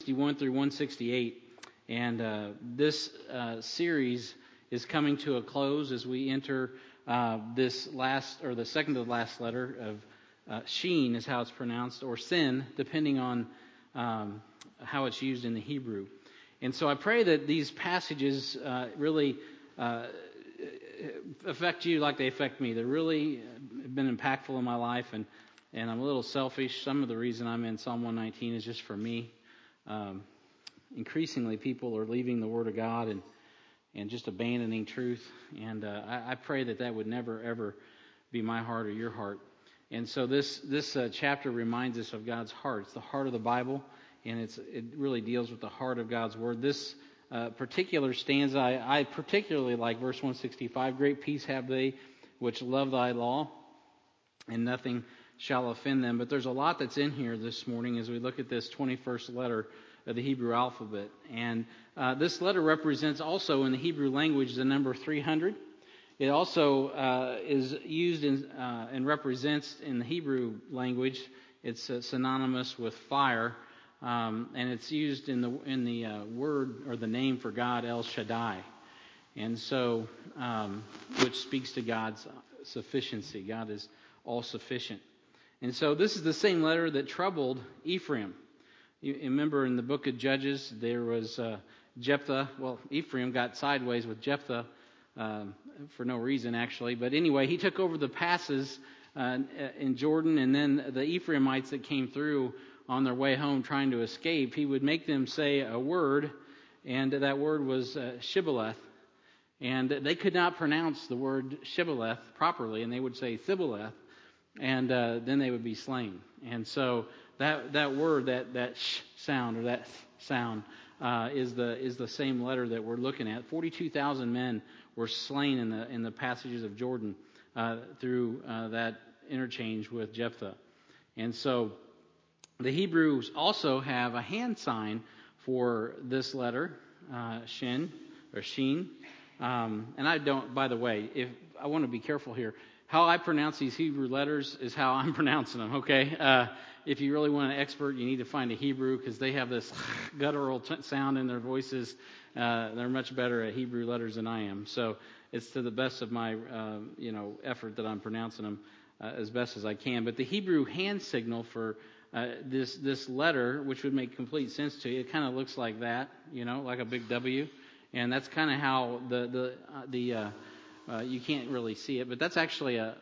161 through 168. And this series is coming to a close as we enter this last, or the second to the last letter of Sheen is how it's pronounced, or Sin, depending on how it's used in the Hebrew. And so I pray that these passages really affect you like they affect me. They really have been impactful in my life, and I'm a little selfish. Some of the reason I'm in Psalm 119 is just for me. Increasingly, people are leaving the Word of God and just abandoning truth. And I pray that would never, ever be my heart or your heart. And so this chapter reminds us of God's heart. It's the heart of the Bible, and it really deals with the heart of God's Word. This particular stanza, I particularly like verse 165. Great peace have they which love thy law, and nothing shall offend them. But there's a lot that's in here this morning as we look at this 21st letter of the Hebrew alphabet. And this letter represents also in the Hebrew language the number 300. It also is used and represents in the Hebrew language. It's synonymous with fire, and it's used in the word or the name for God, El Shaddai, and so which speaks to God's sufficiency. God is all sufficient. And so this is the same letter that troubled Ephraim. You remember in the book of Judges, there was Jephthah. Well, Ephraim got sideways with Jephthah for no reason, actually. But anyway, he took over the passes in Jordan, and then the Ephraimites that came through on their way home trying to escape, he would make them say a word, and that word was Shibboleth. And they could not pronounce the word Shibboleth properly, and they would say Sibboleth, and then they would be slain. And so that word, that sh sound, or that sound, is the same letter that we're looking at. 42,000 men were slain in the passages of Jordan through that interchange with Jephthah. And so the Hebrews also have a hand sign for this letter, Shin or Sheen. And I don't. By the way, if I want to be careful here, how I pronounce these Hebrew letters is how I'm pronouncing them. Okay. If you really want an expert, you need to find a Hebrew, because they have this guttural sound in their voices. They're much better at Hebrew letters than I am. So it's to the best of my effort that I'm pronouncing them as best as I can. But the Hebrew hand signal for this letter, which would make complete sense to you, it kind of looks like that, like a big W, and that's kind of how the you can't really see it, but that's actually a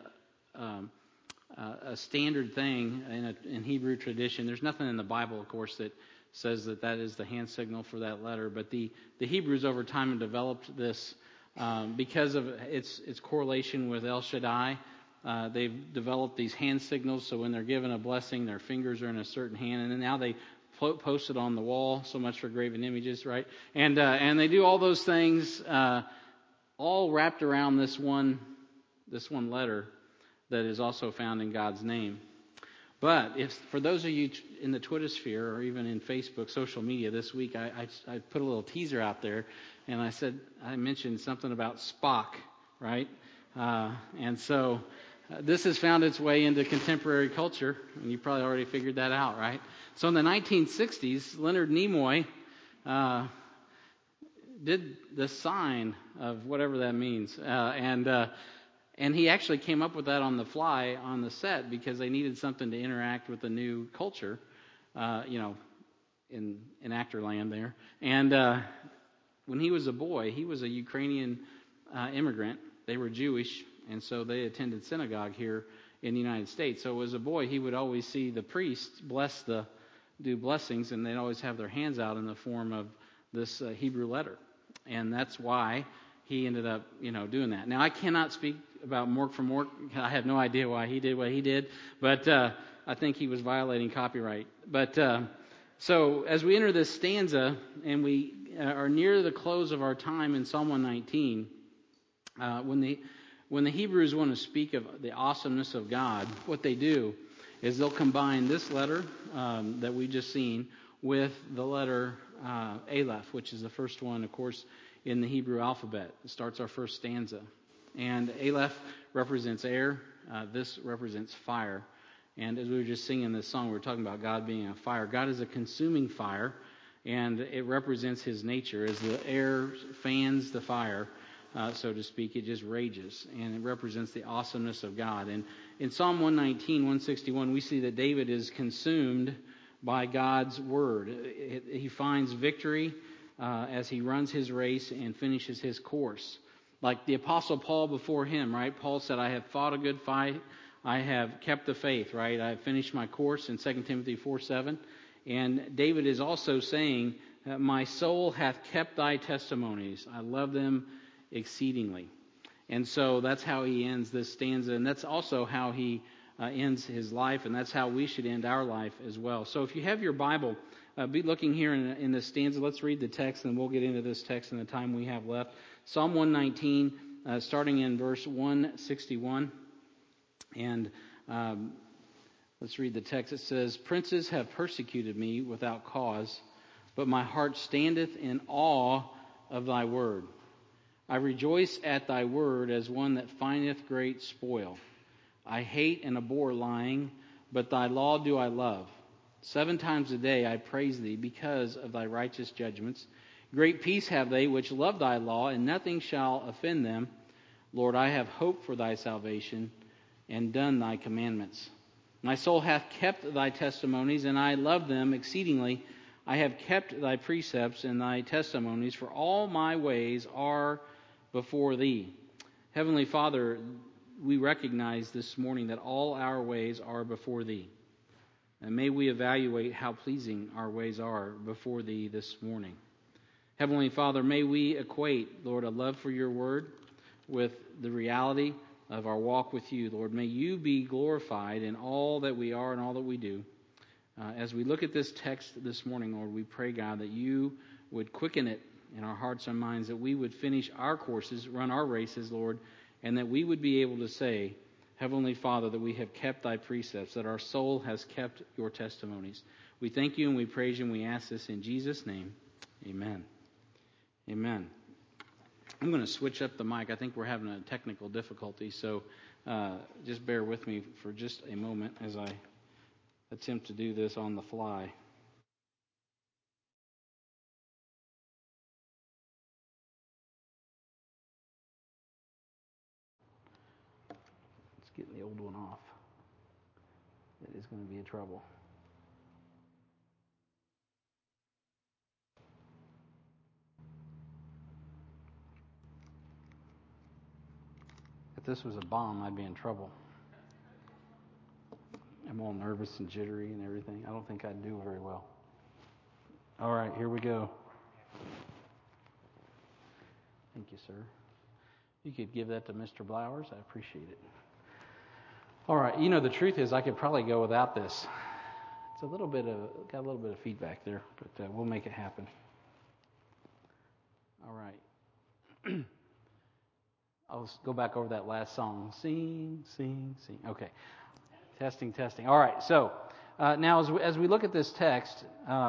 standard thing in Hebrew tradition. There's nothing in the Bible, of course, that says that is the hand signal for that letter. But the Hebrews over time have developed this because of its correlation with El Shaddai. They've developed these hand signals, so when they're given a blessing, their fingers are in a certain hand, and then now they post it on the wall. So much for graven images, right? And they do all those things, all wrapped around this one letter that is also found in God's name. But if for those of you in the Twitter sphere or even in Facebook, social media this week, I put a little teaser out there, and I mentioned something about Spock, right? And so this has found its way into contemporary culture, and you probably already figured that out, right? So in the 1960s, Leonard Nimoy did the sign of whatever that means, and he actually came up with that on the fly on the set because they needed something to interact with the new culture, in actor land there. And when he was a boy, he was a Ukrainian immigrant. They were Jewish, and so they attended synagogue here in the United States. So as a boy, he would always see the priests do blessings, and they'd always have their hands out in the form of this Hebrew letter. And that's why he ended up, doing that. Now, I cannot speak about Mork from Mork. I have no idea why he did what he did, but I think he was violating copyright. But so as we enter this stanza, and we are near the close of our time in Psalm 119, when the Hebrews want to speak of the awesomeness of God, what they do is they'll combine this letter that we just seen with the letter Aleph, which is the first one, of course, in the Hebrew alphabet. It starts our first stanza. And Aleph represents air. This represents fire. And as we were just singing this song, we were talking about God being a fire. God is a consuming fire. And it represents his nature. As the air fans the fire, so to speak, it just rages. And it represents the awesomeness of God. And in Psalm 119, 161, we see that David is consumed by God's word. He finds victory as he runs his race and finishes his course. Like the Apostle Paul before him, right? Paul said, I have fought a good fight. I have kept the faith, right? I have finished my course in 2 Timothy 4:7. And David is also saying, my soul hath kept thy testimonies. I love them exceedingly. And so that's how he ends this stanza. And that's also how he ends his life. And that's how we should end our life as well. So if you have your Bible, be looking here in the stanza. Let's read the text, and we'll get into this text in the time we have left. Psalm 119, starting in verse 161. And let's read the text. It says, Princes have persecuted me without cause, but my heart standeth in awe of thy word. I rejoice at thy word as one that findeth great spoil. I hate and abhor lying, but thy law do I love. 7 times a day I praise thee because of thy righteous judgments. Great peace have they which love thy law, and nothing shall offend them. Lord, I have hope for thy salvation, and done thy commandments. My soul hath kept thy testimonies, and I love them exceedingly. I have kept thy precepts and thy testimonies, for all my ways are before thee. Heavenly Father, we recognize this morning that all our ways are before thee. And may we evaluate how pleasing our ways are before thee this morning. Heavenly Father, may we equate, Lord, a love for your word with the reality of our walk with you. Lord, may you be glorified in all that we are and all that we do. As we look at this text this morning, Lord, we pray, God, that you would quicken it in our hearts and minds, that we would finish our courses, run our races, Lord, and that we would be able to say, Heavenly Father, that we have kept thy precepts, that our soul has kept your testimonies. We thank you and we praise you and we ask this in Jesus' name. Amen. Amen. I'm going to switch up the mic. I think we're having a technical difficulty, so just bear with me for just a moment as I attempt to do this on the fly. Let's get the old one off. It is going to be a trouble. If this was a bomb, I'd be in trouble. I'm all nervous and jittery and everything. I don't think I'd do very well. All right, here we go. Thank you, sir. You could give that to Mr. Blowers. I appreciate it. All right, the truth is I could probably go without this. It's got a little bit of feedback there, but we'll make it happen. All right. I'll go back over that last song. Sing, sing, sing. Okay. Testing. All right. So now as we look at this text,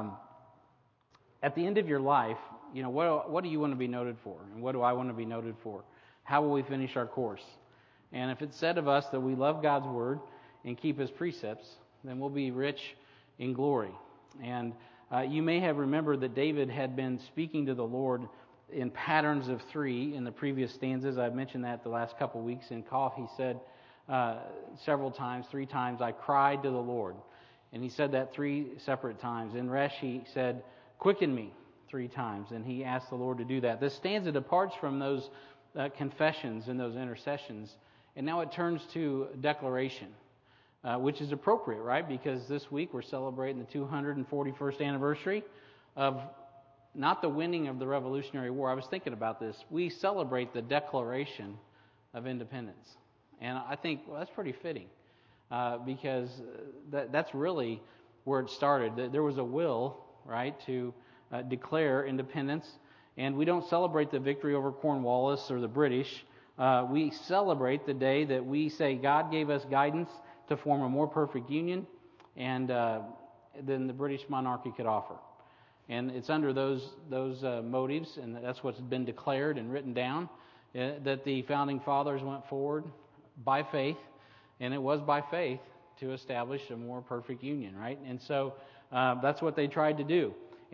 at the end of your life, what do you want to be noted for? And what do I want to be noted for? How will we finish our course? And if it's said of us that we love God's word and keep his precepts, then we'll be rich in glory. And you may have remembered that David had been speaking to the Lord in patterns of 3 in the previous stanzas. I've mentioned that the last couple of weeks. In Qaf, he said several times, 3 times, I cried to the Lord. And he said that 3 separate times. In Resh, he said, quicken me 3 times. And he asked the Lord to do that. This stanza departs from those confessions and those intercessions. And now it turns to declaration, which is appropriate, right? Because this week we're celebrating the 241st anniversary of not the winning of the Revolutionary War. I was thinking about this. We celebrate the Declaration of Independence. And I think that's pretty fitting because that's really where it started. There was a will, right, to declare independence. And we don't celebrate the victory over Cornwallis or the British. We celebrate the day that we say God gave us guidance to form a more perfect union and than the British monarchy could offer. And it's under those motives, and that's what's been declared and written down, that the Founding Fathers went forward by faith, and it was by faith to establish a more perfect union, right? And so that's what they tried to do.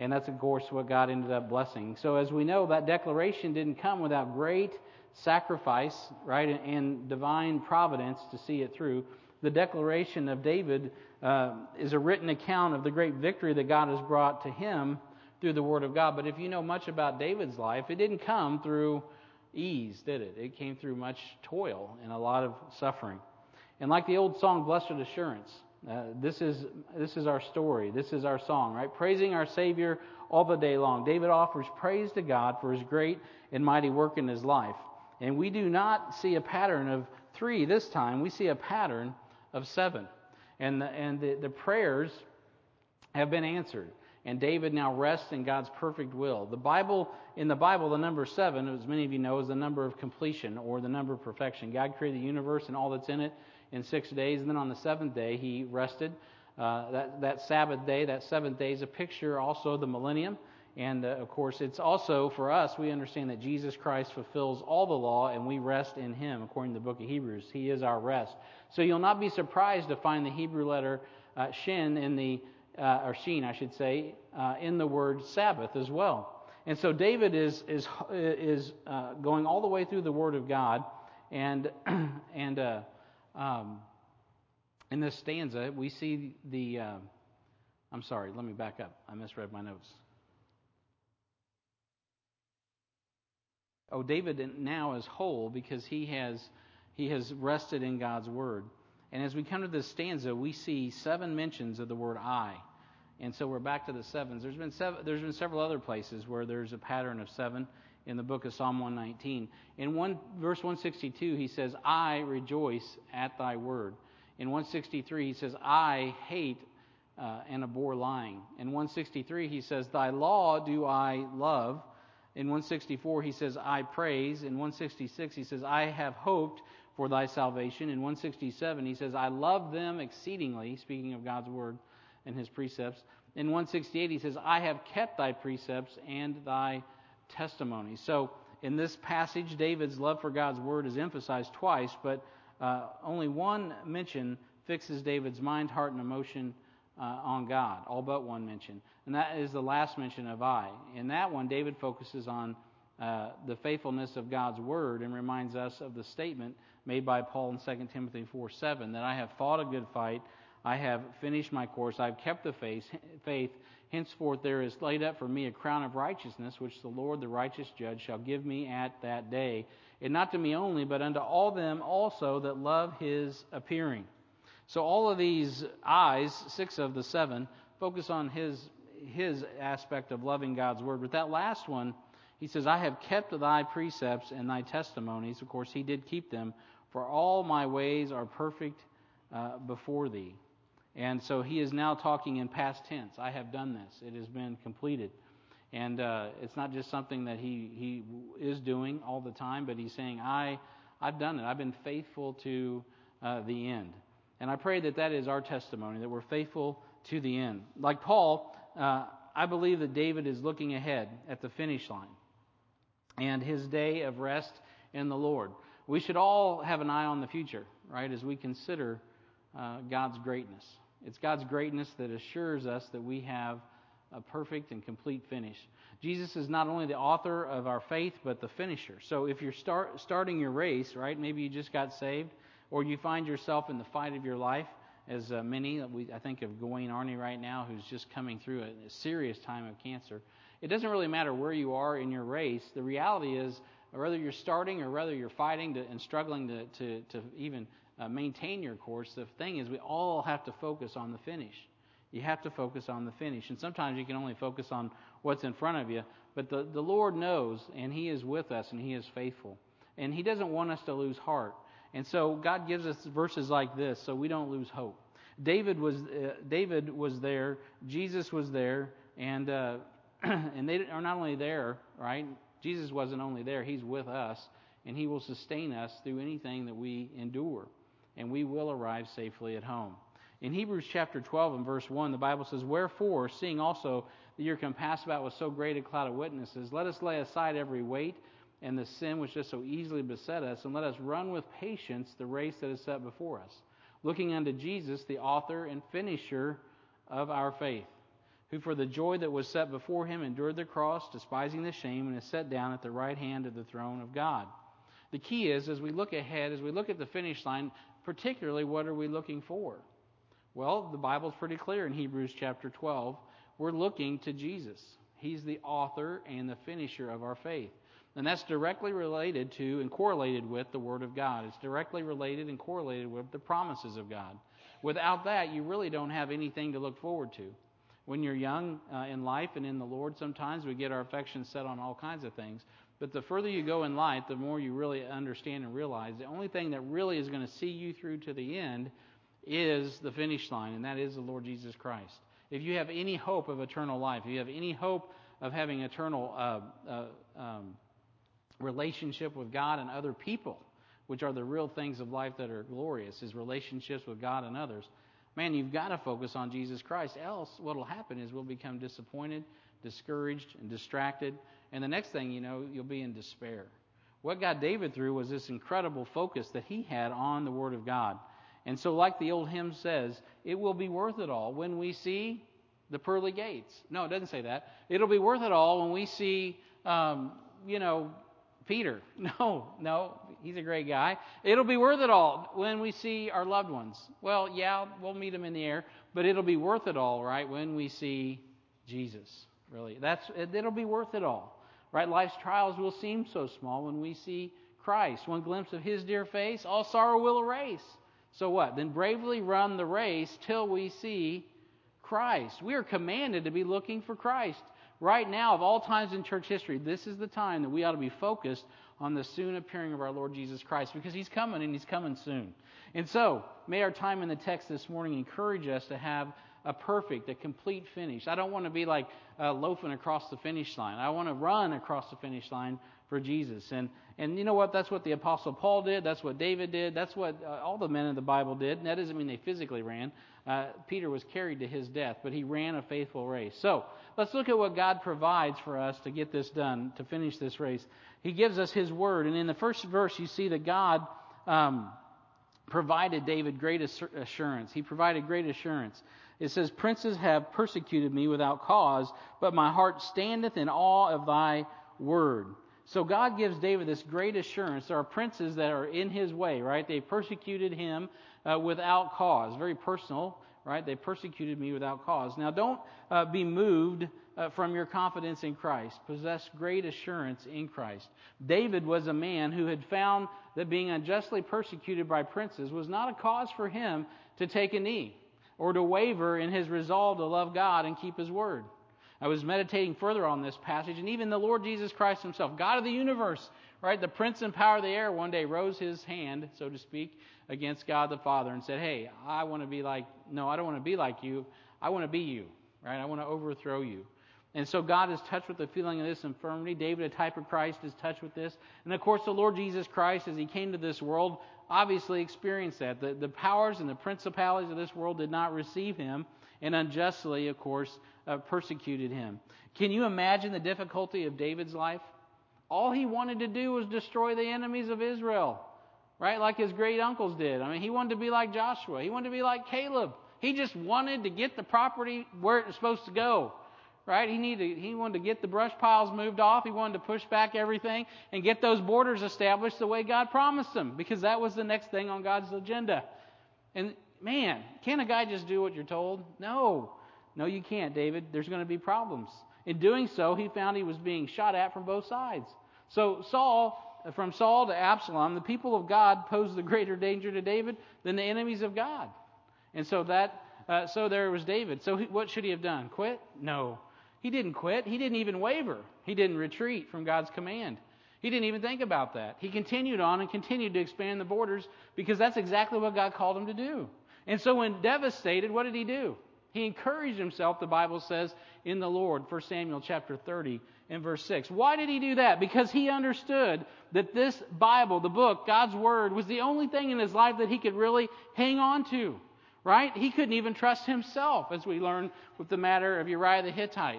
And that's, of course, what God ended up blessing. So as we know, that declaration didn't come without great sacrifice, right, and divine providence to see it through. The declaration of David is a written account of the great victory that God has brought to him through the Word of God. But if you know much about David's life, it didn't come through ease, did it? It came through much toil and a lot of suffering. And like the old song, Blessed Assurance, this is our story. This is our song, right? Praising our Savior all the day long. David offers praise to God for His great and mighty work in his life. And we do not see a pattern of 3 this time. We see a pattern of 7. And the prayers have been answered. And David now rests in God's perfect will. In the Bible, the number 7, as many of you know, is the number of completion or the number of perfection. God created the universe and all that's in it in 6 days, and then on the 7th day He rested. That Sabbath day, that 7th day, is a picture also of the millennium. And of course, it's also for us, we understand that Jesus Christ fulfills all the law, and we rest in Him, according to the book of Hebrews. He is our rest. So you'll not be surprised to find the Hebrew letter shin in the or sheen, I should say, in the word Sabbath as well. And so David is going all the way through the Word of God, and in this stanza we see the. I'm sorry, let me back up. I misread my notes. Oh, David now is whole because he has rested in God's Word. And as we come to this stanza, we see 7 mentions of the word I. And so we're back to the 7s. There's been several other places where there's a pattern of 7 in the book of Psalm 119. In verse 162, he says, I rejoice at thy word. In 163, he says, I hate and abhor lying. In 163, he says, thy law do I love. In 164, he says, I praise. In 166, he says, I have hoped for thy salvation. In 167, he says, I love them exceedingly, speaking of God's word and His precepts. In 168, he says, I have kept thy precepts and thy testimonies. So in this passage, David's love for God's word is emphasized twice, but only one mention fixes David's mind, heart, and emotion on God, all but one mention. And that is the last mention of I. In that one, David focuses on the faithfulness of God's word and reminds us of the statement made by Paul in 2 Timothy 4:7, that I have fought a good fight, I have finished my course, I have kept the faith. Henceforth there is laid up for me a crown of righteousness, which the Lord, the righteous judge, shall give me at that day. And not to me only, but unto all them also that love His appearing. So all of these I's, 6 of the 7, focus on his aspect of loving God's word. But that last one, he says, I have kept thy precepts and thy testimonies. Of course, he did keep them. For all my ways are perfect before thee. And so he is now talking in past tense. I have done this. It has been completed. And it's not just something that he is doing all the time, but he's saying, I've done it. I've been faithful to the end. And I pray that is our testimony, that we're faithful to the end. Like Paul, I believe that David is looking ahead at the finish line and his day of rest in the Lord. We should all have an eye on the future, right, as we consider God's greatness. It's God's greatness that assures us that we have a perfect and complete finish. Jesus is not only the author of our faith, but the finisher. So if you're starting your race, right, maybe you just got saved, or you find yourself in the fight of your life, as many, I think of Gawain Arney right now, who's just coming through a serious time of cancer. It doesn't really matter where you are in your race. The reality is, whether you're starting or whether you're fighting and struggling to even maintain your course, the thing is we all have to focus on the finish. You have to focus on the finish. And sometimes you can only focus on what's in front of you. But the Lord knows, and He is with us, and He is faithful. And He doesn't want us to lose heart. And so God gives us verses like this so we don't lose hope. David was there, Jesus was there, and they are not only there, right? Jesus wasn't only there, He's with us, and He will sustain us through anything that we endure, and we will arrive safely at home. In Hebrews chapter 12 and verse 1, the Bible says, Wherefore, seeing also that you're compassed about with so great a cloud of witnesses, let us lay aside every weight and the sin which does so easily beset us, and let us run with patience the race that is set before us, looking unto Jesus, the author and finisher of our faith, who for the joy that was set before him endured the cross, despising the shame, and is set down at the right hand of the throne of God. The key is, as we look ahead, as we look at the finish line, particularly what are we looking for? Well, the Bible's pretty clear in Hebrews chapter 12. We're looking to Jesus. He's the author and the finisher of our faith. And that's directly related to and correlated with the Word of God. It's directly related and correlated with the promises of God. Without that, you really don't have anything to look forward to. When you're young in life and in the Lord, sometimes we get our affections set on all kinds of things. But the further you go in life, the more you really understand and realize the only thing that really is going to see you through to the end is the finish line, and that is the Lord Jesus Christ. If you have any hope of eternal life, if you have any hope of having eternal relationship with God and other people, which are the real things of life that are glorious, is relationships with God and others, man, you've got to focus on Jesus Christ. Else what will happen is we'll become disappointed, discouraged, and distracted. And the next thing you know, you'll be in despair. What got David through was this incredible focus that he had on the Word of God. And so like the old hymn says, it will be worth it all when we see the pearly gates. No, it doesn't say that. It'll be worth it all when we see, Peter. No, he's a great guy. It'll be worth it all when we see our loved ones. Well, yeah, we'll meet them in the air, but it'll be worth it all, right, when we see Jesus. Really, it'll be worth it all, right? Life's trials will seem so small when we see Christ. One glimpse of His dear face, all sorrow will erase. So what? Then bravely run the race till we see Christ. We are commanded to be looking for Christ. Right now, of all times in church history, this is the time that we ought to be focused on the soon appearing of our Lord Jesus Christ, because He's coming, and He's coming soon. And so, may our time in the text this morning encourage us to have a complete finish. I don't want to be like loafing across the finish line. I want to run across the finish line for Jesus. And you know what? That's what the Apostle Paul did. That's what David did. That's what all the men in the Bible did. And that doesn't mean they physically ran. Peter was carried to his death, but he ran a faithful race. So let's look at what God provides for us to get this done, to finish this race. He gives us His Word. And in the first verse, you see that God provided David great assurance. He provided great assurance. It says, "Princes have persecuted me without cause, but my heart standeth in awe of thy word." So God gives David this great assurance. There are princes that are in his way, right? They persecuted him without cause. Very personal, right? They persecuted me without cause. Now, don't be moved from your confidence in Christ. Possess great assurance in Christ. David was a man who had found that being unjustly persecuted by princes was not a cause for him to take a knee or to waver in his resolve to love God and keep His Word. I was meditating further on this passage, and even the Lord Jesus Christ Himself, God of the universe, right, the prince and power of the air, one day rose His hand, so to speak, against God the Father and said, "Hey, I don't want to be like you. I want to be you, right? I want to overthrow you." And so God is touched with the feeling of this infirmity. David, a type of Christ, is touched with this. And of course, the Lord Jesus Christ, as He came to this world, obviously experienced that. The powers and the principalities of this world did not receive Him, and unjustly, of course, persecuted Him. Can you imagine the difficulty of David's life? All he wanted to do was destroy the enemies of Israel, right? Like his great uncles did. I mean, he wanted to be like Joshua. He wanted to be like Caleb. He just wanted to get the property where it was supposed to go, right? He wanted to get the brush piles moved off. He wanted to push back everything and get those borders established the way God promised them, because that was the next thing on God's agenda. And man, can a guy just do what you're told? No, you can't, David. There's going to be problems. In doing so, he found he was being shot at from both sides. So from Saul to Absalom, the people of God posed the greater danger to David than the enemies of God. And so there was David. So what should he have done? Quit? No. He didn't quit. He didn't even waver. He didn't retreat from God's command. He didn't even think about that. He continued on and continued to expand the borders, because that's exactly what God called him to do. And so when devastated, what did he do? He encouraged himself, the Bible says, in the Lord, 1 Samuel chapter 30 and verse 6. Why did he do that? Because he understood that this Bible, the book, God's Word, was the only thing in his life that he could really hang on to, right? He couldn't even trust himself, as we learn with the matter of Uriah the Hittite.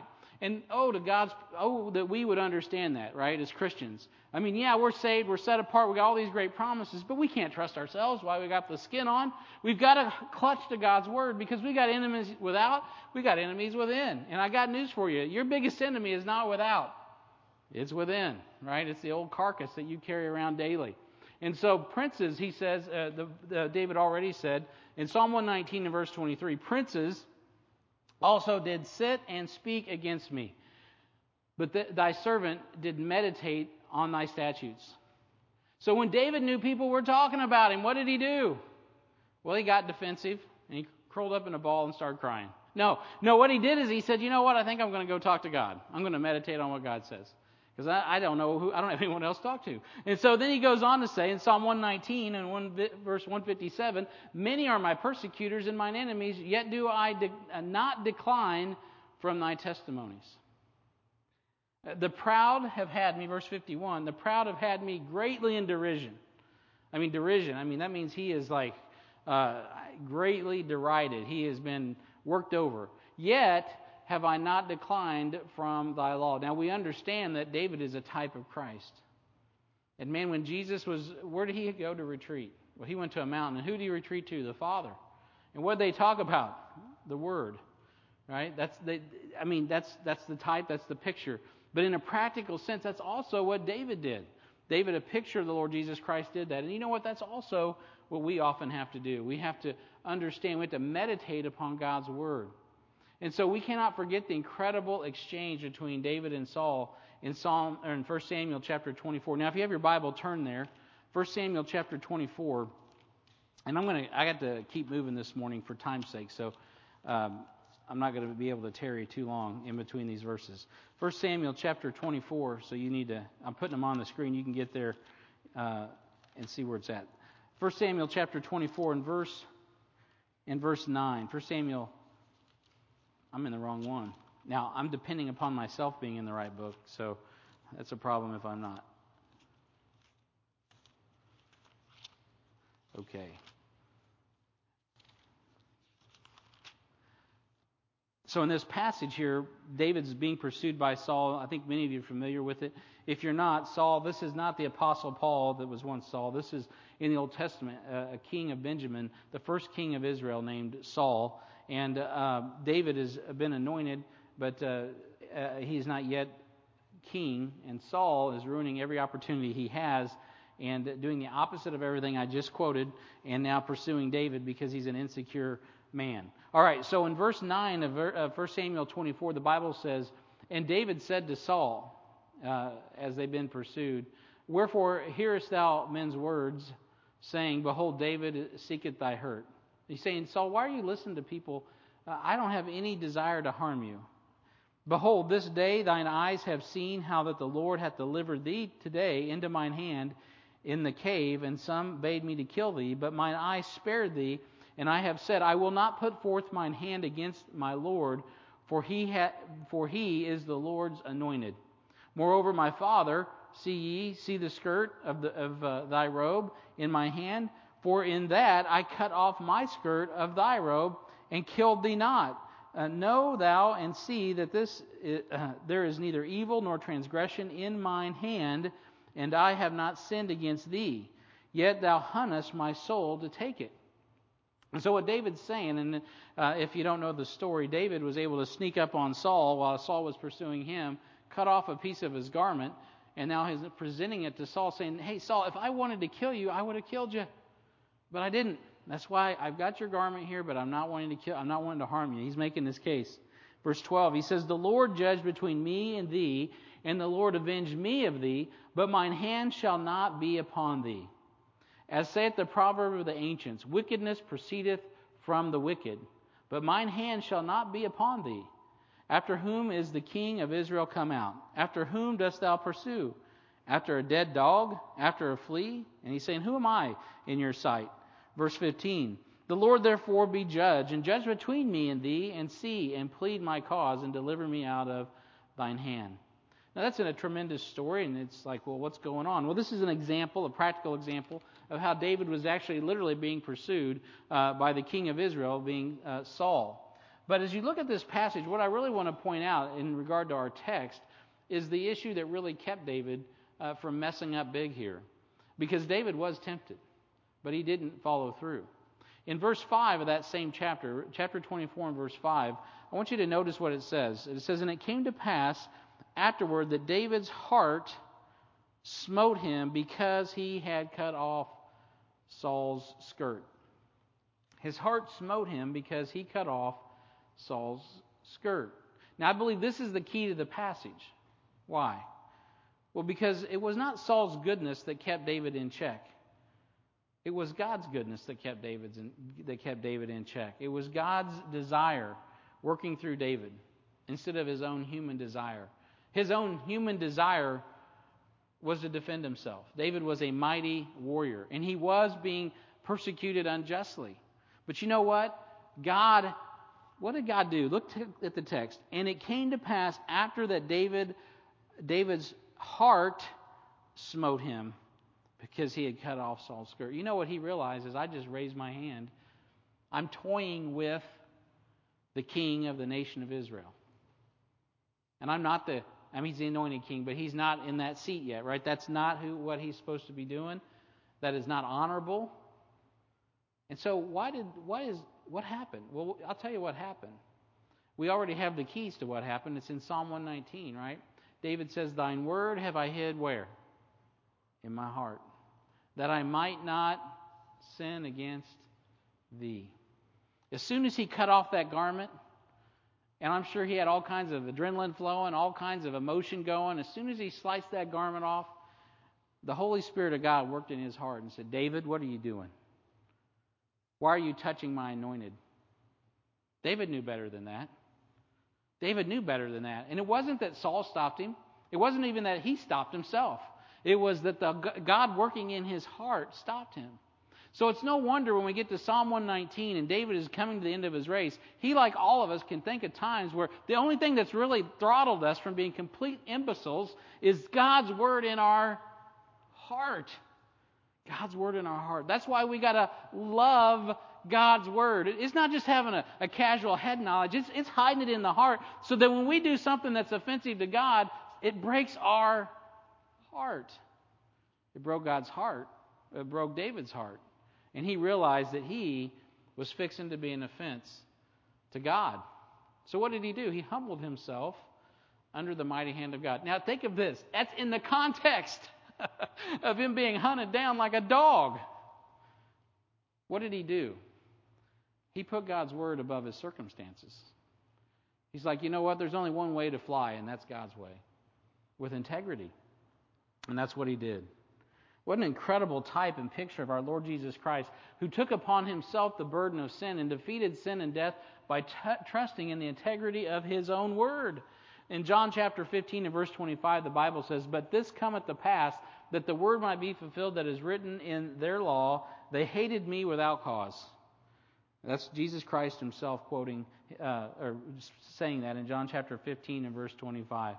And that we would understand that, right, as Christians. I mean, yeah, we're saved, we're set apart, we got all these great promises, but we can't trust ourselves. Why? We got the skin on. We've got to clutch to God's word because we got enemies without, we got enemies within. And I got news for you. Your biggest enemy is not without. It's within, right? It's the old carcass that you carry around daily. And so princes, he says, David already said, in Psalm 119 and verse 23, princes also did sit and speak against me. But thy servant did meditate on thy statutes. So when David knew people were talking about him, what did he do? Well, he got defensive, and he curled up in a ball and started crying. No, what he did is he said, you know what, I think I'm going to go talk to God. I'm going to meditate on what God says. Because I don't know I don't have anyone else to talk to. And so then he goes on to say in Psalm 119 and verse 157, many are my persecutors and mine enemies, yet do I not decline from thy testimonies. The proud have had me, verse 51, the proud have had me greatly in derision. I mean, that means he is like greatly derided. He has been worked over. Yet have I not declined from thy law. Now we understand that David is a type of Christ. And man, when Jesus where did he go to retreat? Well, he went to a mountain. And who did he retreat to? The Father. And what did they talk about? The Word. Right? That's the type, that's the picture. But in a practical sense, that's also what David did. David, a picture of the Lord Jesus Christ, did that. And you know what? That's also what we often have to do. We have to understand, we have to meditate upon God's Word. And so we cannot forget the incredible exchange between David and Saul in 1 Samuel chapter 24. Now, if you have your Bible, turn there. 1 Samuel chapter 24. And I got to keep moving this morning for time's sake, so I'm not going to be able to tarry too long in between these verses. 1 Samuel chapter 24, so I'm putting them on the screen. You can get there and see where it's at. 1 Samuel chapter 24 and verse 9. 1 Samuel, I'm in the wrong one. Now, I'm depending upon myself being in the right book, so that's a problem if I'm not. Okay. So in this passage here, David's being pursued by Saul. I think many of you are familiar with it. If you're not, Saul, this is not the Apostle Paul that was once Saul. This is in the Old Testament, a king of Benjamin, the first king of Israel named Saul. And David has been anointed, but he's not yet king. And Saul is ruining every opportunity he has and doing the opposite of everything I just quoted, and now pursuing David because he's an insecure man. All right, so in verse 9 of 1 Samuel 24, the Bible says, and David said to Saul, as they've been pursued, wherefore hearest thou men's words, saying, behold, David seeketh thy hurt. He's saying, Saul, why are you listening to people? I don't have any desire to harm you. Behold, this day thine eyes have seen how that the Lord hath delivered thee today into mine hand in the cave, and some bade me to kill thee, but mine eyes spared thee, and I have said, I will not put forth mine hand against my Lord, for he is the Lord's anointed. Moreover, my father, see the skirt of thy robe in my hand, for in that I cut off my skirt of thy robe, and killed thee not. Know thou and see that there is neither evil nor transgression in mine hand, and I have not sinned against thee. Yet thou huntest my soul to take it. And so what David's saying, and if you don't know the story, David was able to sneak up on Saul while Saul was pursuing him, cut off a piece of his garment, and now he's presenting it to Saul, saying, hey, Saul, if I wanted to kill you, I would have killed you. But I didn't. That's why I've got your garment here, but I'm not wanting to harm you. He's making this case. Verse 12, he says, the Lord judge between me and thee, and the Lord avenge me of thee, but mine hand shall not be upon thee. As saith the proverb of the ancients, wickedness proceedeth from the wicked, but mine hand shall not be upon thee. After whom is the king of Israel come out? After whom dost thou pursue? After a dead dog? After a flea? And he's saying, who am I in your sight? Verse 15, the Lord therefore be judge, and judge between me and thee, and see, and plead my cause, and deliver me out of thine hand. Now that's a tremendous story, and it's like, well, what's going on? Well, this is an example, a practical example, of how David was actually literally being pursued by the king of Israel, being Saul. But as you look at this passage, what I really want to point out in regard to our text is the issue that really kept David from messing up big here. Because David was tempted, but he didn't follow through. In verse 5 of that same chapter, chapter 24 and verse 5, I want you to notice what it says. It says, "And it came to pass afterward that David's heart smote him because he had cut off Saul's skirt." His heart smote him because he cut off Saul's skirt. Now, I believe this is the key to the passage. Why? Well, because it was not Saul's goodness that kept David in check. It was God's goodness that kept David in check. It was God's desire working through David instead of his own human desire. His own human desire was to defend himself. David was a mighty warrior, and he was being persecuted unjustly. But you know what? What did God do? Look at the text. "And it came to pass after that David's heart smote him because he had cut off Saul's skirt." You know what he realized is, I just raised my hand. I'm toying with the king of the nation of Israel. And he's the anointed king, but he's not in that seat yet, right? That's not what he's supposed to be doing. That is not honorable. And so what happened? Well, I'll tell you what happened. We already have the keys to what happened. It's in Psalm 119, right? David says, "Thine word have I hid" where? In my heart, that I might not sin against thee. As soon as he cut off that garment, and I'm sure he had all kinds of adrenaline flowing, all kinds of emotion going, as soon as he sliced that garment off, the Holy Spirit of God worked in his heart and said, "David, what are you doing? Why are you touching my anointed?" David knew better than that. David knew better than that. And it wasn't that Saul stopped him. It wasn't even that he stopped himself. It was that the God working in his heart stopped him. So it's no wonder when we get to Psalm 119 and David is coming to the end of his race, he, like all of us, can think of times where the only thing that's really throttled us from being complete imbeciles is God's word in our heart. God's word in our heart. That's why we got to love God's word. It's not just having a casual head knowledge. It's hiding it in the heart so that when we do something that's offensive to God, it breaks our heart. It broke God's heart. It broke David's heart. And he realized that he was fixing to be an offense to God. So what did he do? He humbled himself under the mighty hand of God. Now think of this. That's in the context of him being hunted down like a dog. What did he do? He put God's word above his circumstances. He's like, you know what? There's only one way to fly, and that's God's way. With integrity. And that's what he did. What an incredible type and picture of our Lord Jesus Christ, who took upon himself the burden of sin and defeated sin and death by trusting in the integrity of his own word. In John chapter 15 and verse 25, the Bible says, "But this cometh to pass, that the word might be fulfilled that is written in their law, they hated me without cause." That's Jesus Christ himself quoting or saying that in John chapter 15 and verse 25.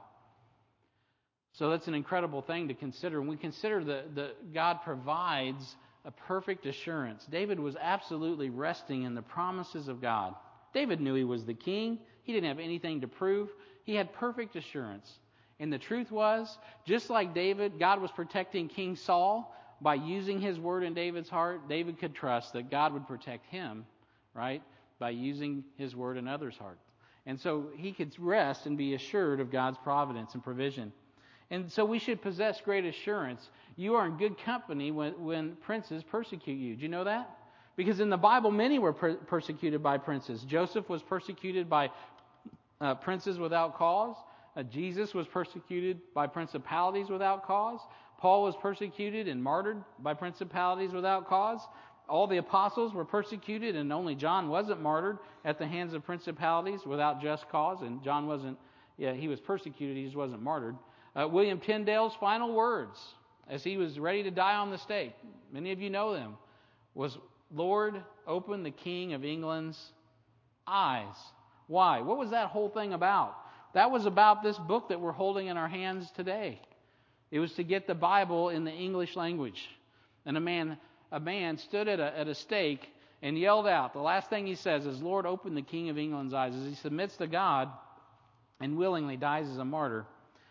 So that's an incredible thing to consider. When we consider that God provides a perfect assurance, David was absolutely resting in the promises of God. David knew he was the king. He didn't have anything to prove. He had perfect assurance. And the truth was, just like David, God was protecting King Saul by using his word in David's heart. David could trust that God would protect him, right, by using his word in others' hearts. And so he could rest and be assured of God's providence and provision. And so we should possess great assurance. You are in good company when princes persecute you. Do you know that? Because in the Bible, many were persecuted by princes. Joseph was persecuted by princes without cause. Jesus was persecuted by principalities without cause. Paul was persecuted and martyred by principalities without cause. All the apostles were persecuted, and only John wasn't martyred at the hands of principalities without just cause. And John wasn't, he was persecuted, he just wasn't martyred. William Tyndale's final words as he was ready to die on the stake, many of you know them, was, "Lord, open the King of England's eyes." Why? What was that whole thing about? That was about this book that we're holding in our hands today. It was to get the Bible in the English language. And a man stood at a stake and yelled out. The last thing he says is, Lord, open the King of England's eyes. As he submits to God and willingly dies as a martyr,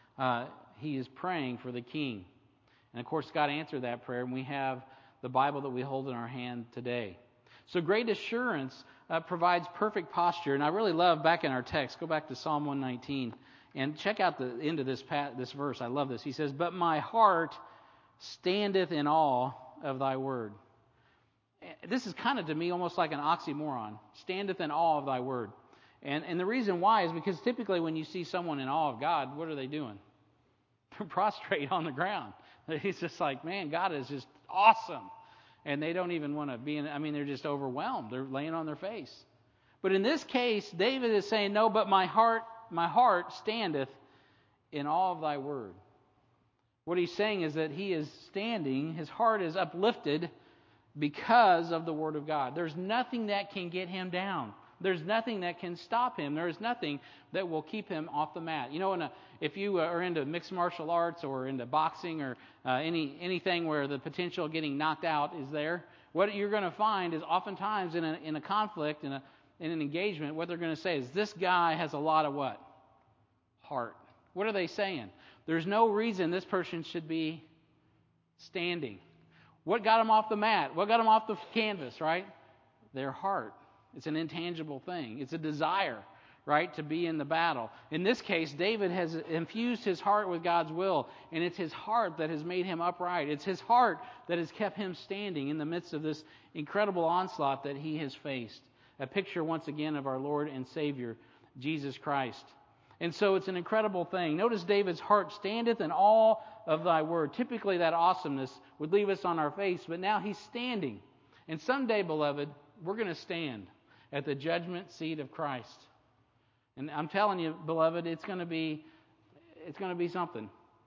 he is praying for the king. And of course, God answered that prayer, and we have the Bible that we hold in our hand today. So great assurance provides perfect posture. And I really love, back in our text, go back to Psalm 119, and check out the end of this verse. I love this. He says, but my heart standeth in awe of thy word. This is kind of, to me, almost like an oxymoron. Standeth in awe of thy word. And the reason why is because typically when you see someone in awe of God, what are they doing? They're prostrate on the ground. He's just like, man, God is just awesome. And they don't even want to be they're just overwhelmed. They're laying on their face. But in this case, David is saying, no, but my heart standeth in awe of thy word. What he's saying is that he is standing, his heart is uplifted because of the word of God. There's nothing that can get him down. There's nothing that can stop him. There is nothing that will keep him off the mat. You know, if you are into mixed martial arts or into boxing or anything where the potential of getting knocked out is there, what you're going to find is oftentimes in a conflict, in an engagement, what they're going to say is, this guy has a lot of what? Heart. What are they saying? There's no reason this person should be standing. What got him off the mat? What got him off the canvas, right? Their heart. It's an intangible thing. It's a desire, right, to be in the battle. In this case, David has infused his heart with God's will, and it's his heart that has made him upright. It's his heart that has kept him standing in the midst of this incredible onslaught that he has faced. A picture, once again, of our Lord and Savior, Jesus Christ. And so it's an incredible thing. Notice David's heart standeth in awe of thy word. Typically that awesomeness would leave us on our face, but now he's standing. And someday, beloved, we're going to stand at the judgment seat of Christ. And I'm telling you, beloved, it's going to be something.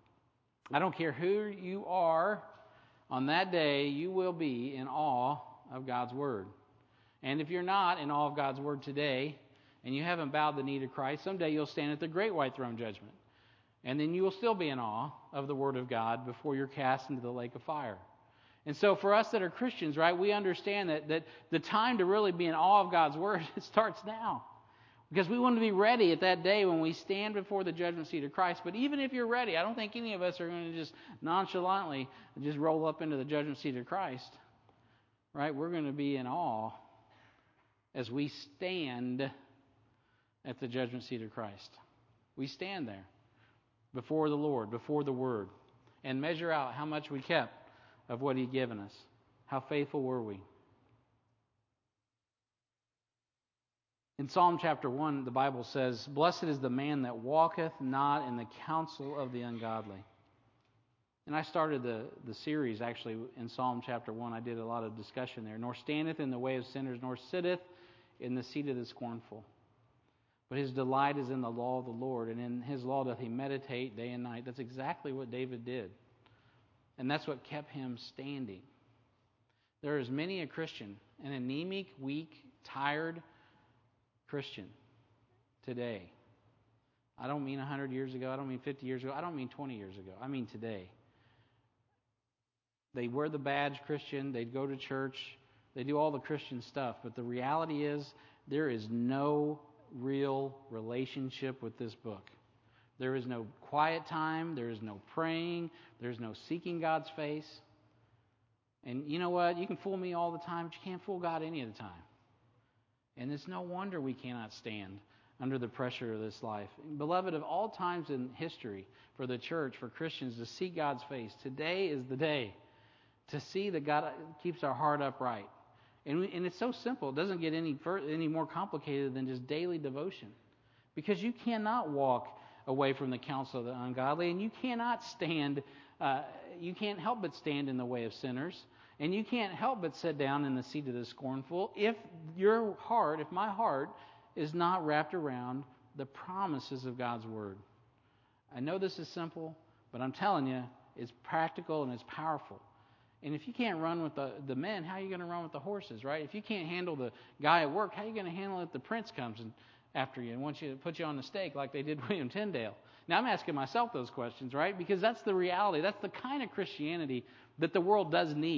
I don't care who you are, on that day you will be in awe of God's word. And if you're not in awe of God's word today, and you haven't bowed the knee to Christ, someday you'll stand at the great white throne judgment. And then you will still be in awe of the word of God before you're cast into the lake of fire. And so for us that are Christians, right, we understand that the time to really be in awe of God's word, it starts now. Because we want to be ready at that day when we stand before the judgment seat of Christ. But even if you're ready, I don't think any of us are going to just nonchalantly just roll up into the judgment seat of Christ. Right? We're going to be in awe as we stand at the judgment seat of Christ. We stand there before the Lord, before the Word, and measure out how much we kept of what He'd given us. How faithful were we? In Psalm chapter 1, the Bible says, "Blessed is the man that walketh not in the counsel of the ungodly." And I started the series actually in Psalm chapter 1. I did a lot of discussion there. "Nor standeth in the way of sinners, nor sitteth in the seat of the scornful. But his delight is in the law of the Lord, and in his law doth he meditate day and night." That's exactly what David did. And that's what kept him standing. There is many a Christian, an anemic, weak, tired Christian today. I don't mean 100 years ago. I don't mean 50 years ago. I don't mean 20 years ago. I mean today. They wear the badge Christian. They go to church. They do all the Christian stuff. But the reality is there is no real relationship with this book. There is no quiet time. There is no praying. There's no seeking God's face. And you know what? You can fool me all the time, but you can't fool God any of the time. And it's no wonder we cannot stand under the pressure of this life. Beloved, of all times in history for the church, for Christians to seek God's face, today is the day to see that God keeps our heart upright. And it's so simple. It doesn't get any more complicated than just daily devotion. Because you cannot walk away from the counsel of the ungodly, and you cannot stand, you can't help but stand in the way of sinners, and you can't help but sit down in the seat of the scornful if my heart is not wrapped around the promises of God's Word. I know this is simple, but I'm telling you, it's practical and it's powerful. And if you can't run with the men, how are you going to run with the horses, right? If you can't handle the guy at work, how are you going to handle it if the prince comes after you and wants you to put you on the stake like they did William Tyndale? Now, I'm asking myself those questions, right? Because that's the reality. That's the kind of Christianity that the world does need.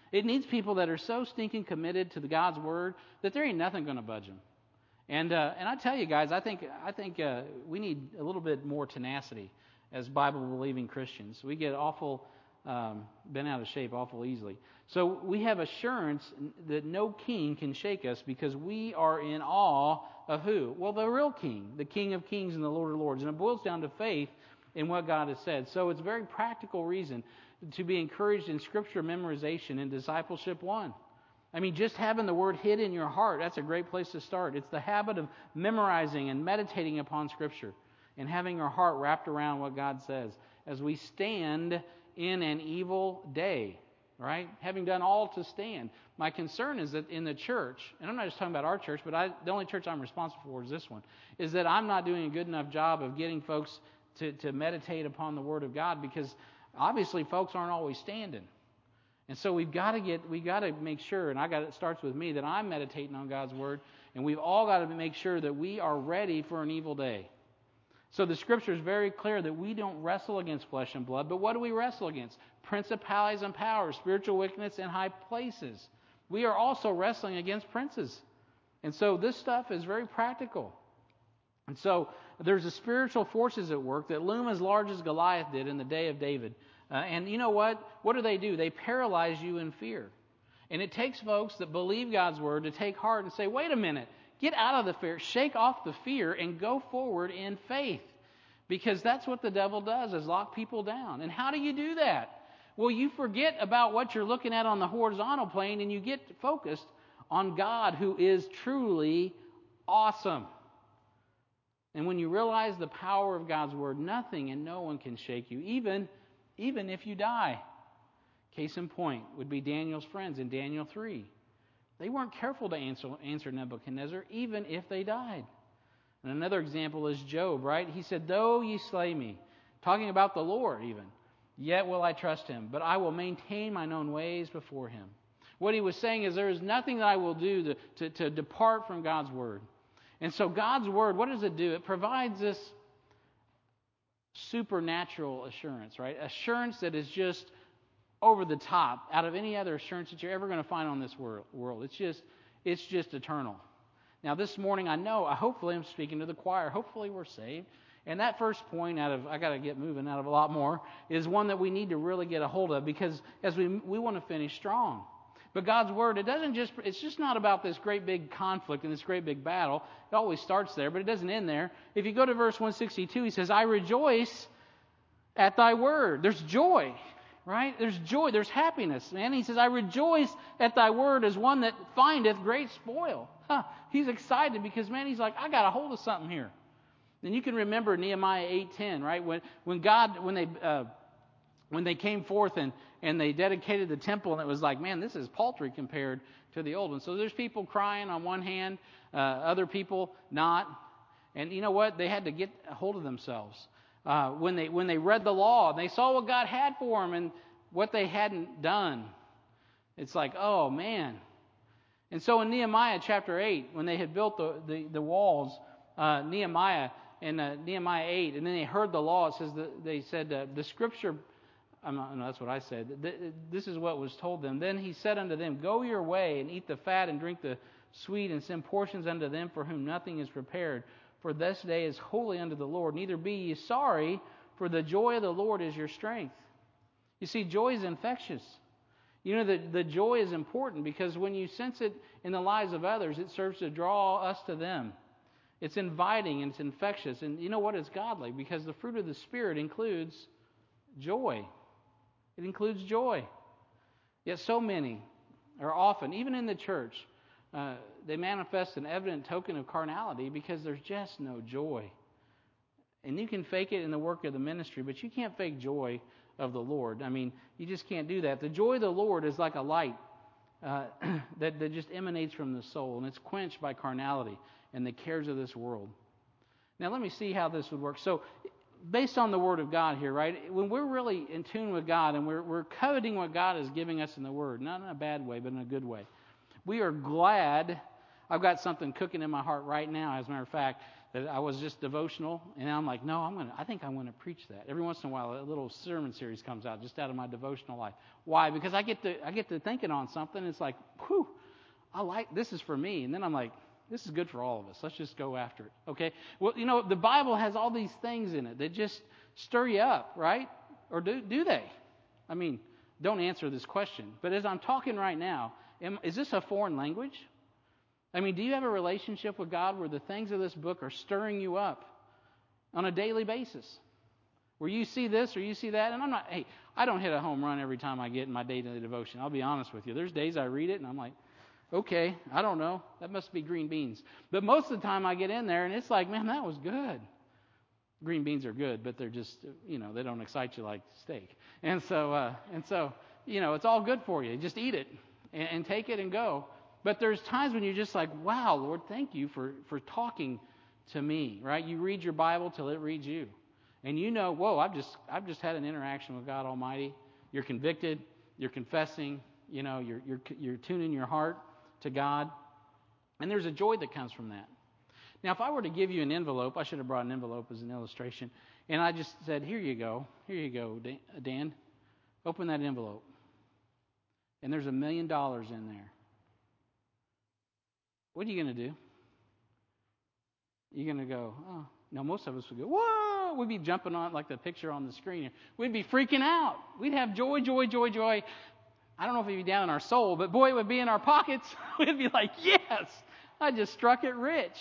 It needs people that are so stinking committed to the God's Word that there ain't nothing going to budge them. And I tell you guys, I think we need a little bit more tenacity as Bible-believing Christians. We get awful bent out of shape awful easily. So we have assurance that no king can shake us because we are in awe of who? Well, the real king, the King of Kings and the Lord of Lords. And it boils down to faith in what God has said. So it's a very practical reason to be encouraged in Scripture memorization in Discipleship 1. I mean, just having the Word hid in your heart, that's a great place to start. It's the habit of memorizing and meditating upon Scripture and having our heart wrapped around what God says as we stand in an evil day, right? Having done all to stand. My concern is that in the church, and I'm not just talking about our church, but the only church I'm responsible for is this one, is that I'm not doing a good enough job of getting folks to meditate upon the Word of God, because obviously folks aren't always standing. And so we've got to make sure, and it starts with me, that I'm meditating on God's Word, and we've all got to make sure that we are ready for an evil day. So the Scripture is very clear that we don't wrestle against flesh and blood, but what do we wrestle against? Principalities and powers, spiritual wickedness in high places. We are also wrestling against princes. And so this stuff is very practical. And so there's the spiritual forces at work that loom as large as Goliath did in the day of David. And you know what? What do? They paralyze you in fear. And it takes folks that believe God's Word to take heart and say, wait a minute, get out of the fear, shake off the fear, and go forward in faith. Because that's what the devil does, is lock people down. And how do you do that? Well, you forget about what you're looking at on the horizontal plane, and you get focused on God, who is truly awesome. And when you realize the power of God's Word, nothing and no one can shake you, even if you die. Case in point would be Daniel's friends in Daniel 3. They weren't careful to answer Nebuchadnezzar, even if they died. And another example is Job, right? He said, though ye slay me, talking about the Lord even, yet will I trust him, but I will maintain mine own ways before him. What he was saying is, there is nothing that I will do to depart from God's Word. And so God's Word, what does it do? It provides this supernatural assurance, right? Assurance that is just over the top out of any other assurance that you're ever going to find on this world. It's just eternal. Now this morning, hopefully I'm speaking to the choir. Hopefully we're saved. And that first point I got to get moving out of a lot more, is one that we need to really get a hold of, because as we want to finish strong. But God's Word, it's just not about this great big conflict and this great big battle. It always starts there, but it doesn't end there. If you go to verse 162, he says, I rejoice at thy word. There's joy, right? There's joy, there's happiness, man. He says, I rejoice at thy word as one that findeth great spoil. He's excited because, man, he's like, I got a hold of something here. Then you can remember Nehemiah 8:10, right? When they came forth and they dedicated the temple, and it was like, man, this is paltry compared to the old one. So there's people crying on one hand, other people not. And you know what? They had to get a hold of themselves. When they read the law, and they saw what God had for them and what they hadn't done. It's like, oh, man. And so in Nehemiah chapter 8, when they had built the walls, Nehemiah 8, and then they heard the law, it says they said, the Scripture... no, that's what I said. This is what was told them. Then he said unto them, go your way and eat the fat and drink the sweet, and send portions unto them for whom nothing is prepared. For this day is holy unto the Lord. Neither be ye sorry, for the joy of the Lord is your strength. You see, joy is infectious. You know, the joy is important because when you sense it in the lives of others, it serves to draw us to them. It's inviting and it's infectious. And you know what? It's godly, because the fruit of the Spirit includes joy. It includes joy. Yet so many are often, even in the church, they manifest an evident token of carnality because there's just no joy. And you can fake it in the work of the ministry, but you can't fake joy of the Lord. I mean, you just can't do that. The joy of the Lord is like a light that just emanates from the soul, and it's quenched by carnality and the cares of this world. Now, let me see how this would work. So, based on the Word of God here, right? When we're really in tune with God and we're coveting what God is giving us in the Word, not in a bad way, but in a good way, we are glad. I've got something cooking in my heart right now, as a matter of fact, that I was just devotional, and I'm like, no, I think I'm going to preach that. Every once in a while, a little sermon series comes out just out of my devotional life. Why? Because I get to thinking on something. And it's like, whew, this is for me. And then I'm like, this is good for all of us. Let's just go after it. Okay? Well, the Bible has all these things in it that just stir you up, right? Or do they? I mean, don't answer this question. But as I'm talking right now, is this a foreign language? I mean, do you have a relationship with God where the things of this book are stirring you up on a daily basis? Where you see this or you see that? And I don't hit a home run every time I get in my daily devotion. I'll be honest with you. There's days I read it and I'm like, okay, I don't know. That must be green beans. But most of the time I get in there and it's like, man, that was good. Green beans are good, but they're just, they don't excite you like steak. And so, it's all good for you. Just eat it and take it and go. But there's times when you're just like, wow, Lord, thank you for talking to me, right? You read your Bible till it reads you. And whoa, I've just had an interaction with God Almighty. You're convicted, you're confessing, you're tuning your heart to God. And there's a joy that comes from that. Now, if I were to give you an envelope, I should have brought an envelope as an illustration, and I just said, here you go, Dan, open that envelope. And there's $1 million in there. What are you going to do? You're going to go, oh. Now, most of us would go, whoa! We'd be jumping on like the picture on the screen. We'd be freaking out. We'd have joy, joy, joy, joy. I don't know if it'd be down in our soul, but boy, it would be in our pockets. We'd be like, yes, I just struck it rich.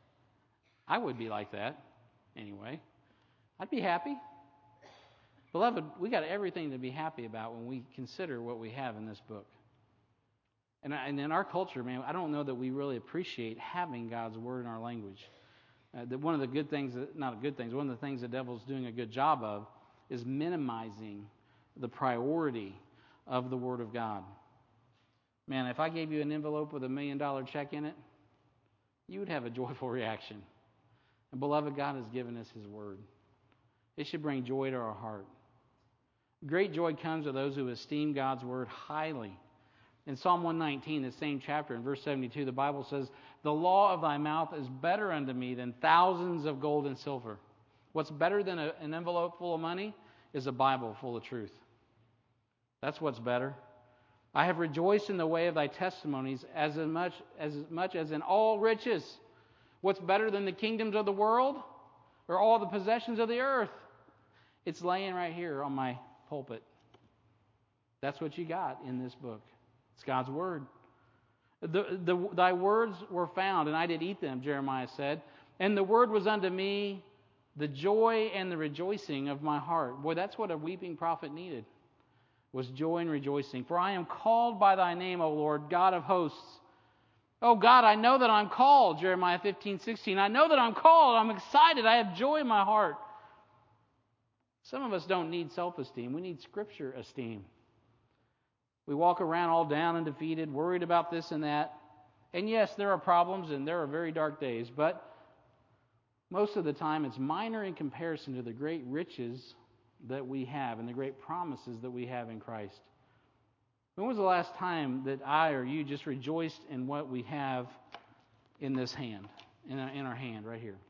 I would be like that anyway. I'd be happy. Beloved, we got everything to be happy about when we consider what we have in this book. And in our culture, man, I don't know that we really appreciate having God's Word in our language. One of the good things, not good things, one of the things the devil's doing a good job of is minimizing the priority of the Word of God. Man, if I gave you an envelope with $1 million check in it, you would have a joyful reaction. And beloved, God has given us His Word. It should bring joy to our heart. Great joy comes to those who esteem God's Word highly. In Psalm 119, the same chapter, in verse 72, the Bible says, the law of thy mouth is better unto me than thousands of gold and silver. What's better than an envelope full of money is a Bible full of truth. That's what's better. I have rejoiced in the way of thy testimonies as much as in all riches. What's better than the kingdoms of the world or all the possessions of the earth? It's laying right here on my pulpit. That's what you got in this book. It's God's Word. Thy words were found, and I did eat them, Jeremiah said. And the Word was unto me the joy and the rejoicing of my heart. Boy, that's what a weeping prophet needed, was joy and rejoicing. For I am called by thy name, O Lord, God of hosts. Oh God, I know that I'm called, Jeremiah 15:16. I know that I'm called. I'm excited. I have joy in my heart. Some of us don't need self-esteem. We need Scripture esteem. We walk around all down and defeated, worried about this and that. And yes, there are problems and there are very dark days, but most of the time it's minor in comparison to the great riches that we have and the great promises that we have in Christ. When was the last time that I or you just rejoiced in what we have in this hand, in our hand right here?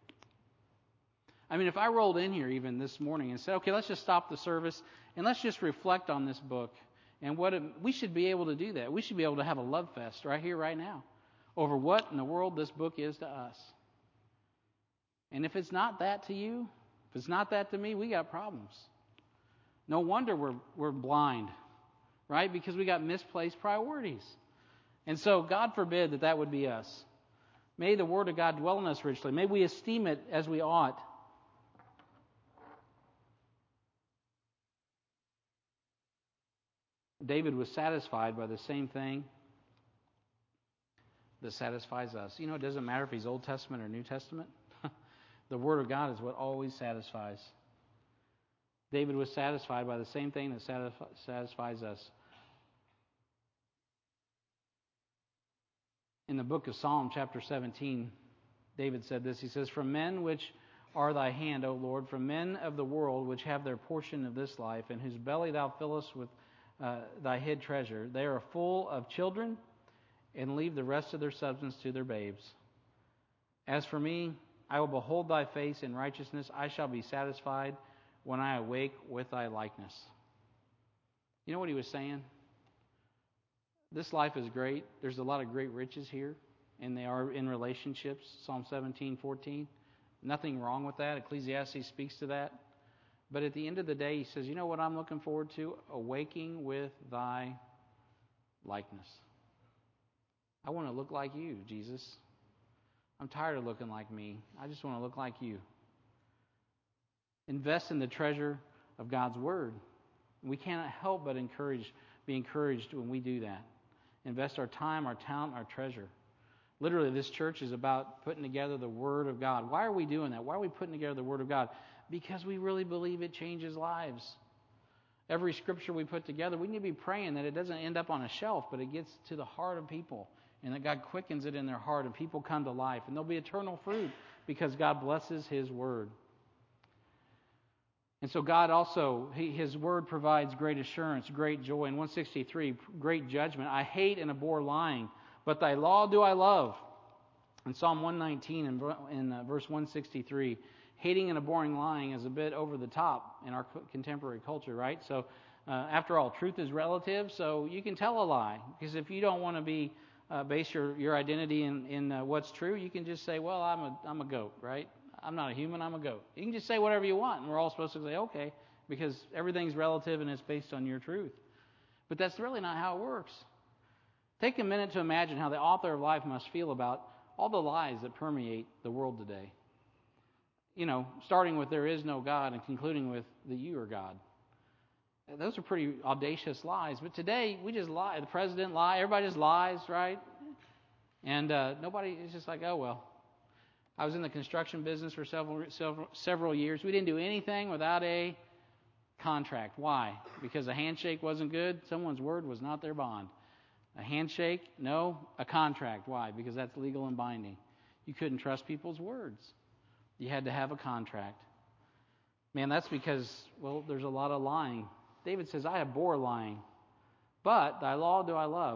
I mean, if I rolled in here even this morning and said, okay, let's just stop the service and let's just reflect on this book. And we should be able to do that. We should be able to have a love fest right here, right now, over what in the world this book is to us. And if it's not that to you, if it's not that to me, we got problems. No wonder we're blind, right? Because we got misplaced priorities. And so God forbid that would be us. May the Word of God dwell in us richly. May we esteem it as we ought. David was satisfied by the same thing that satisfies us. It doesn't matter if he's Old Testament or New Testament. The Word of God is what always satisfies. David was satisfied by the same thing that satisfies us. In the book of Psalm, chapter 17, David said this. He says, from men which are thy hand, O Lord, from men of the world which have their portion of this life, and whose belly thou fillest with thy hid treasure. They are full of children, and leave the rest of their substance to their babes. As for me, I will behold thy face in righteousness. I shall be satisfied when I awake with thy likeness. You know what he was saying? This life is great. There's a lot of great riches here, and they are in relationships. Psalm 17:14. Nothing wrong with that. Ecclesiastes speaks to that. But at the end of the day, he says, you know what I'm looking forward to? Awaking with thy likeness. I want to look like you, Jesus. I'm tired of looking like me. I just want to look like you. Invest in the treasure of God's Word. We cannot help but be encouraged when we do that. Invest our time, our talent, our treasure. Literally, this church is about putting together the Word of God. Why are we doing that? Why are we putting together the Word of God? Because we really believe it changes lives. Every scripture we put together, we need to be praying that it doesn't end up on a shelf, but it gets to the heart of people, and that God quickens it in their heart, and people come to life, and there'll be eternal fruit because God blesses His Word. And so God also, His Word provides great assurance, great joy. In 163, great judgment. I hate and abhor lying, but thy law do I love. In Psalm 119 in verse 163, hating and abhorring lying is a bit over the top in our contemporary culture, right? So, after all, truth is relative, so you can tell a lie. Because if you don't want to base your identity in what's true, you can just say, well, I'm a goat, right? I'm not a human, I'm a goat. You can just say whatever you want, and we're all supposed to say, okay, because everything's relative and it's based on your truth. But that's really not how it works. Take a minute to imagine how the author of life must feel about all the lies that permeate the world today. You know, starting with there is no God and concluding with that you are God. Those are pretty audacious lies. But today, we just lie. The president lies. Everybody just lies, right? And nobody is just like, oh, well. I was in the construction business for several years. We didn't do anything without a contract. Why? Because a handshake wasn't good? Someone's word was not their bond. A handshake? No. A contract. Why? Because that's legal and binding. You couldn't trust people's words. You had to have a contract. Man, that's because, well, there's a lot of lying. David says, I abhor lying, but thy law do I love.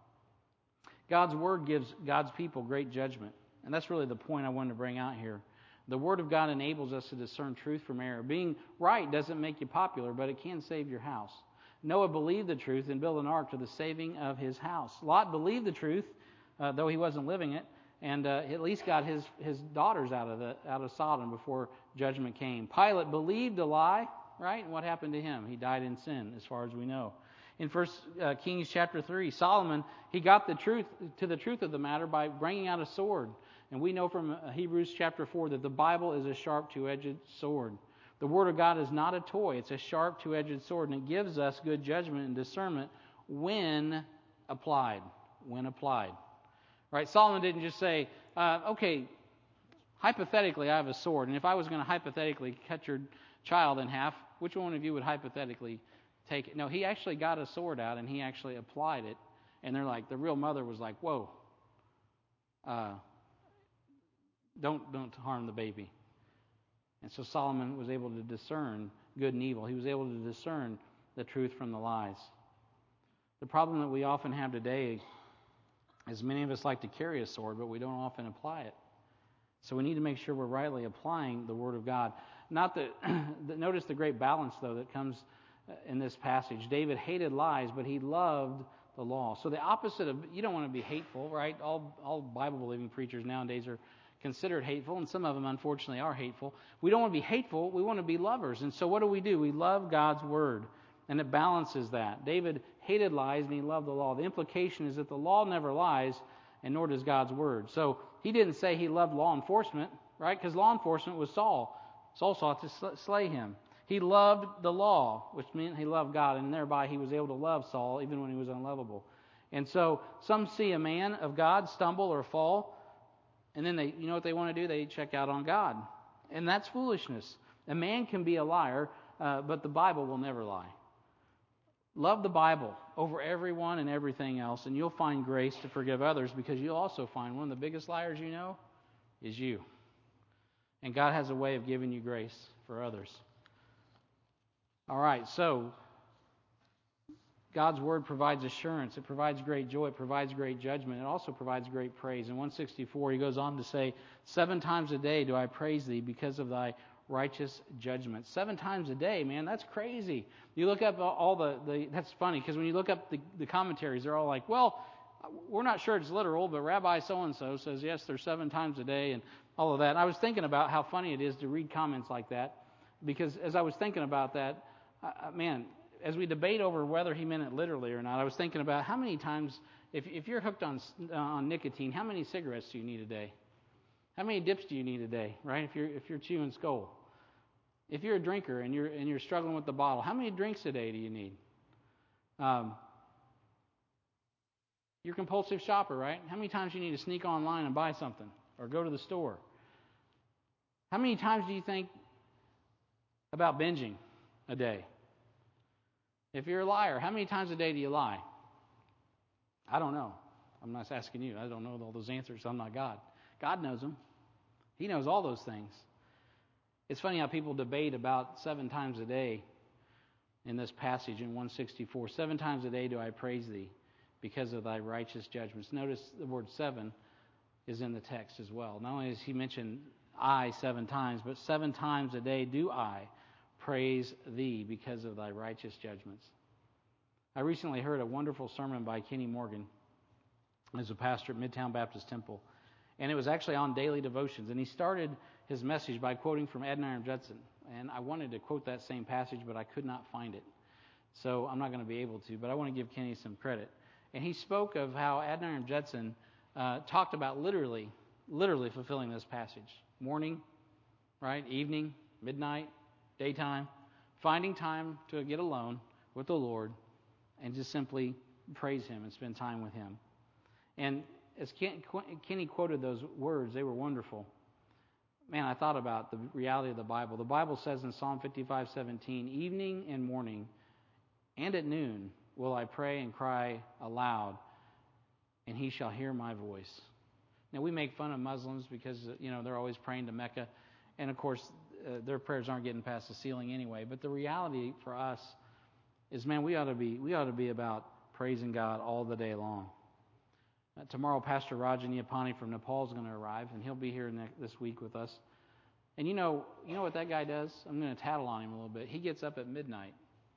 God's Word gives God's people great judgment. And that's really the point I wanted to bring out here. The Word of God enables us to discern truth from error. Being right doesn't make you popular, but it can save your house. Noah believed the truth and built an ark to the saving of his house. Lot believed the truth, though he wasn't living it, and at least got his daughters out of Sodom before judgment came. Pilate believed a lie, right? And what happened to him? He died in sin, as far as we know. In 1 Kings chapter 3, Solomon, he got the truth of the matter by bringing out a sword. And we know from Hebrews chapter 4 that the Bible is a sharp two-edged sword. The Word of God is not a toy. It's a sharp two-edged sword, and it gives us good judgment and discernment when applied. When applied. Right? Solomon didn't just say, okay, hypothetically I have a sword, and if I was going to hypothetically cut your child in half, which one of you would hypothetically take it? No, he actually got a sword out, and he actually applied it. And they're like, the real mother was like, whoa. Don't harm the baby. And so Solomon was able to discern good and evil. He was able to discern the truth from the lies. The problem that we often have today is many of us like to carry a sword, but we don't often apply it. So we need to make sure we're rightly applying the Word of God. Not that, notice the great balance, though, that comes in this passage. David hated lies, but he loved the law. So the opposite of, you don't want to be hateful, right? All Bible-believing preachers nowadays are considered hateful, and some of them, unfortunately, are hateful. We don't want to be hateful. We want to be lovers. And so what do? We love God's Word, and it balances that. David hated lies, and he loved the law. The implication is that the law never lies, and nor does God's Word. So he didn't say he loved law enforcement, right? Because law enforcement was Saul. Saul sought to slay him. He loved the law, which meant he loved God, and thereby he was able to love Saul even when he was unlovable. And so some see a man of God stumble or fall, and then you know what they want to do? They check out on God. And that's foolishness. A man can be a liar, but the Bible will never lie. Love the Bible over everyone and everything else, and you'll find grace to forgive others, because you'll also find one of the biggest liars you know is you. And God has a way of giving you grace for others. All right, so God's Word provides assurance. It provides great joy. It provides great judgment. It also provides great praise. In 164, he goes on to say, 7 times a day do I praise thee because of thy righteous judgment. 7 times a day, man, that's crazy. You look up all the that's funny, because when you look up the commentaries, they're all like, well, we're not sure it's literal, but Rabbi so-and-so says, yes, there's 7 times a day, and all of that. And I was thinking about how funny it is to read comments like that, because as I was thinking about that, man, as we debate over whether he meant it literally or not, I was thinking about how many times, if you're hooked on nicotine, how many cigarettes do you need a day? How many dips do you need a day, right? If you're chewing skull. If you're a drinker and you're struggling with the bottle, how many drinks a day do you need? You're a compulsive shopper, right? How many times do you need to sneak online and buy something or go to the store? How many times do you think about binging a day? If you're a liar, how many times a day do you lie? I don't know. I'm not asking you. I don't know all those answers. I'm not God. God knows them. He knows all those things. It's funny how people debate about 7 times a day in this passage in 164. 7 times a day do I praise thee because of thy righteous judgments. Notice the word 7 is in the text as well. Not only does he mention I 7 times, but 7 times a day do I praise thee because of thy righteous judgments. I recently heard a wonderful sermon by Kenny Morgan, as a pastor at Midtown Baptist Temple, and it was actually on daily devotions. And he started his message by quoting from Adoniram Judson. And I wanted to quote that same passage, but I could not find it. So I'm not going to be able to, but I want to give Kenny some credit. And he spoke of how Adoniram Judson talked about literally fulfilling this passage. Morning, right? Evening, midnight, daytime, finding time to get alone with the Lord and just simply praise Him and spend time with Him. And as Kenny quoted those words, they were wonderful. Man, I thought about the reality of the Bible. The Bible says in Psalm 55:17, evening and morning and at noon will I pray and cry aloud, and He shall hear my voice. Now, we make fun of Muslims because, they're always praying to Mecca. And, of course, their prayers aren't getting past the ceiling anyway. But the reality for us is, man, we ought to be about praising God all the day long. Tomorrow, Pastor Rajan Yapani from Nepal is going to arrive, and he'll be here this week with us. And you know what that guy does? I'm going to tattle on him a little bit. He gets up at midnight